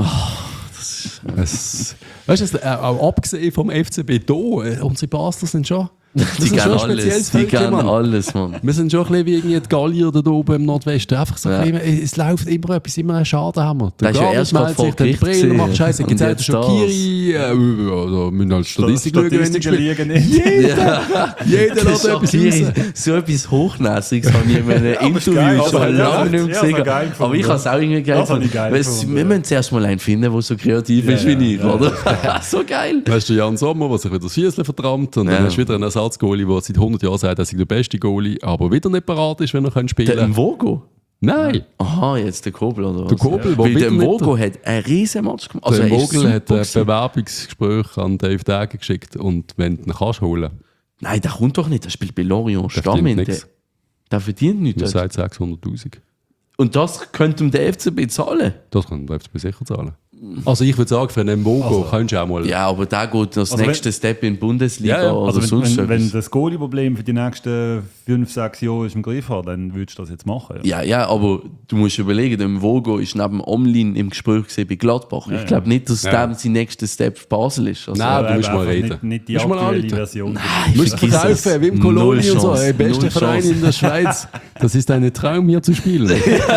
Weißt du, auch abgesehen vom FCB hier, unsere Basler sind schon... Die kennen alles, Mann. Wir sind schon ein bisschen wie irgendwie die Gallier da oben im Nordwesten. Einfach so es läuft immer etwas, immer ein Schaden haben wir. Der Garnis meldet sich, der Brille macht Scheiße, gibt es Shaqiri, also müssen halt Statistiken liegen nicht. Jeder lässt etwas raus. So etwas Hochnäsiges habe ich in einem Interview schon lange nicht mehr gesehen. Aber ich habe es auch irgendwie geil gefunden. Wir müssen zuerst mal einen finden, der so kreativ ist wie ich, oder? So geil. Weißt du, Jan Sommer, der sich wieder das Füßchen vertrammt und dann hast du wieder einen Ersatzgoalie, der seit 100 Jahren sagt, er sei der beste Goalie, aber wieder nicht parat ist, wenn er spielen kann. Der Mvogo? Nein. Aha, jetzt der Kobel oder was? Der Kobel, weil der Mvogo hat einen riesen Match gemacht. Also der Vogel hat ein Bewerbungsgespräch an Dave Dagen geschickt und wenn du ihn kannst holen. Nein, der kommt doch nicht. Der spielt bei Lorient Stamm. Der verdient nichts. Der sagt 600'000. Und das könnte der FCB zahlen? Das kann der FCB sicher zahlen. Also ich würde sagen, für einen Mvogo kannst du auch mal... Ja, aber der geht das nächste Step in die Bundesliga oder also sonst wenn das Goalie-Problem für die nächsten 5-6 Jahre ist im Griff hat, dann würdest du das jetzt machen. Ja, aber du musst überlegen, der Mvogo ist neben Omlin im Gespräch bei Gladbach. Ich glaube nicht, dass der sein nächster Step Basel ist. Also, nein, du musst mal reden. Nicht die aktuelle Version. Nein, du musst verkaufen, wie im Koloni und so. Der beste Verein in der Schweiz. Das ist ein Traum, hier zu spielen.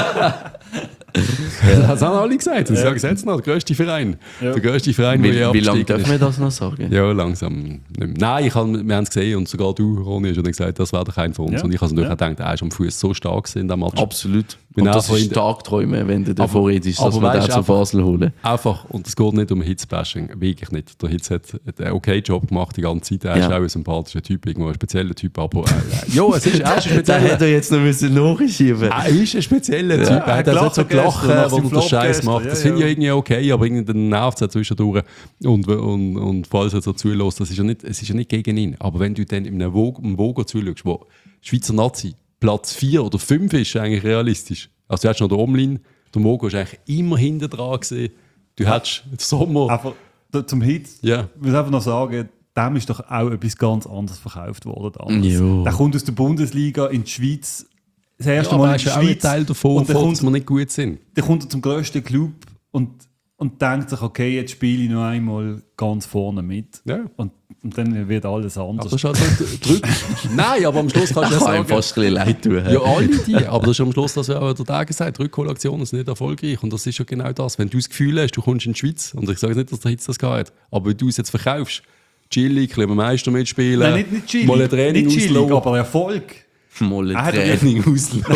Das haben alle gesagt. Das sagen jetzt noch, der grösste Verein. Ja. Der grösste Verein, der je abgestiegen ist. Wie lange dürfen wir das noch sagen? Ja, langsam. Nein, wir haben es gesehen und sogar du, Ronny, hast schon gesagt, das wäre doch kein von uns. Ja. Und ich habe natürlich auch gedacht, er ist am Fuß so stark in diesem Match. Absolut. Und das ist Tagträume, wenn du davon redest, dass wir den zu Basel holen. Einfach, und es geht nicht um Hitz-Bashing, wirklich nicht. Der Hitz hat einen okay Job gemacht die ganze Zeit. Er ist auch ein sympathischer Typ, irgendwo ein spezieller Typ, aber ja, er ist ein spezieller. Den hätte er jetzt noch nachschieben. Er ist ein spezieller Typ. Er hat also so gelacht, wo er den Scheiß macht. Das finde ich irgendwie okay, aber irgendwie nervt es zwischendurch. Und falls er so zulässt, es ist ja nicht gegen ihn. Aber wenn du dann in einem Vogo zuschaust, wo Schweizer Nazi Platz 4 oder 5 ist eigentlich realistisch. Also du hättest noch den Omlin, der Vogo ist eigentlich immer hinten dran gesehen. Du hättest den Sommer... Einfach zum Hit, ja. Ich muss einfach noch sagen, dem ist doch auch etwas ganz anderes verkauft worden. Der kommt aus der Bundesliga in die Schweiz. Das erste Mal in die Schweiz. Auch ein Teil davon, dass wir nicht gut sind. Der kommt zum grössten Club und denkt sich, okay, jetzt spiele ich noch einmal ganz vorne mit. Ja. Und dann wird alles anders. Aber das ist halt so Nein, aber am Schluss kannst du ja sagen... fast ein bisschen leid tun. Ja, alle die. Aber das ist am Schluss, dass ja auch der Tag gesagt, Rückholaktionen sind nicht erfolgreich. Und das ist ja genau das. Wenn du das Gefühl hast, du kommst in die Schweiz, und ich sage nicht, dass der Hitz das geht, aber wenn du es jetzt verkaufst, chillig, ein Meister mitspielen, Nein, nicht chillig, mal ein Training nicht chillig, auslaufen. aber Erfolg. Mal ein Training auslaufen.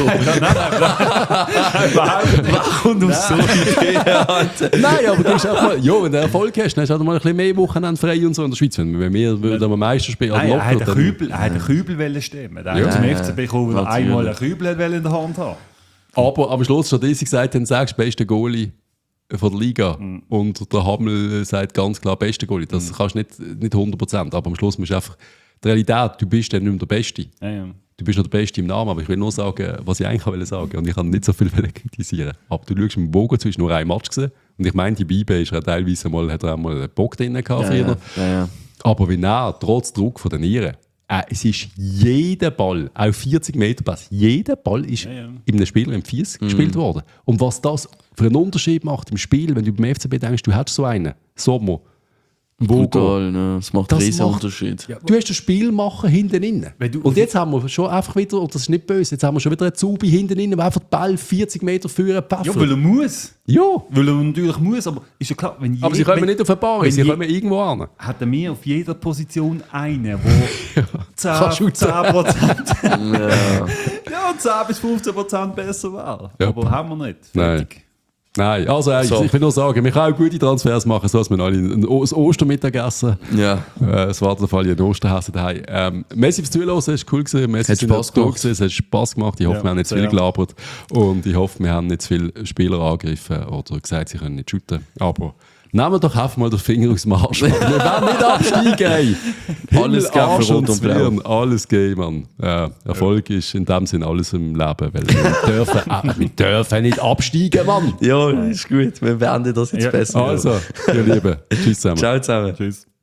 Wer kommt auf so Ideen? Nein, aber du hast auch mal, ja, wenn du Erfolg hast, dann hast du halt mal ein bisschen mehr Wochenende frei und so in der Schweiz. Wenn wir würden am Meister spielen, er hat einen Kübel stemmen. Er hat zum FCB bekommen, weil er einmal einen Kübel in der Hand haben. Aber am Schluss hat Desi gesagt, dann sagst du, beste Goalie von der Liga. Und der Hamel sagt ganz klar, beste Goalie. Das kannst du nicht 100%, aber am Schluss musst du einfach die Realität, du bist dann nicht mehr der Beste. Ja. Du bist noch der Beste im Namen, aber ich will nur sagen, was ich eigentlich wollte sagen. Und ich kann nicht so viel kritisieren. Aber du schaust im Bogen, es war nur ein Match gewesen. Und ich meine, die Bibe ist teilweise hat er einmal einen Bock drin gehabt. Ja. Aber wenn er, trotz Druck von den Nieren, es ist jeder Ball, auch 40 Meter Pass, jeder Ball ist in einem Spieler im Fies gespielt worden. Und was das für einen Unterschied macht im Spiel, wenn du beim FCB denkst, du hättest so einen, Sommer, Brutal, ne? Das macht einen riesen Unterschied. Ja, du hast das Spielmacher hinten innen. Und jetzt haben wir schon einfach wieder, und das ist nicht böse, jetzt haben wir schon wieder einen Zubi hinten innen, der einfach den Ball 40 Meter führen pfeffert. Ja, weil er muss. Ja. Weil er natürlich muss, aber ist ja klar, wenn aber sie kommen nicht auf eine Bar, sie kommen irgendwo an. Hätten wir auf jeder Position einen, der 10%, ja, 10 bis 15% besser wäre. Ja. Aber haben wir nicht. Fertig. Nein, also ich will nur sagen, wir können auch gute Transfers machen, so dass wir alle das Ostermittagessen. Ja. Es war der Fall, ein Osterhase daheim. Messi fürs Zuhören, es war cool gewesen. Messi hat Spaß gemacht. Es hat Spaß gemacht. Ich hoffe, wir haben nicht zu viel gelabert. Und ich hoffe, wir haben nicht zu viele Spieler angegriffen oder gesagt, sie können nicht shooten. Aber nehmen wir doch einfach mal den Finger aus dem Arsch. Wir werden nicht absteigen, ey. Alles geben für Rot und Blau. Alles geben, Mann. Erfolg ist in dem Sinn alles im Leben. Weil wir dürfen nicht absteigen, Mann. Ja, ist gut. Wir beenden das jetzt besser. Also, ihr Lieben, tschüss zusammen. Ciao zusammen. Tschüss.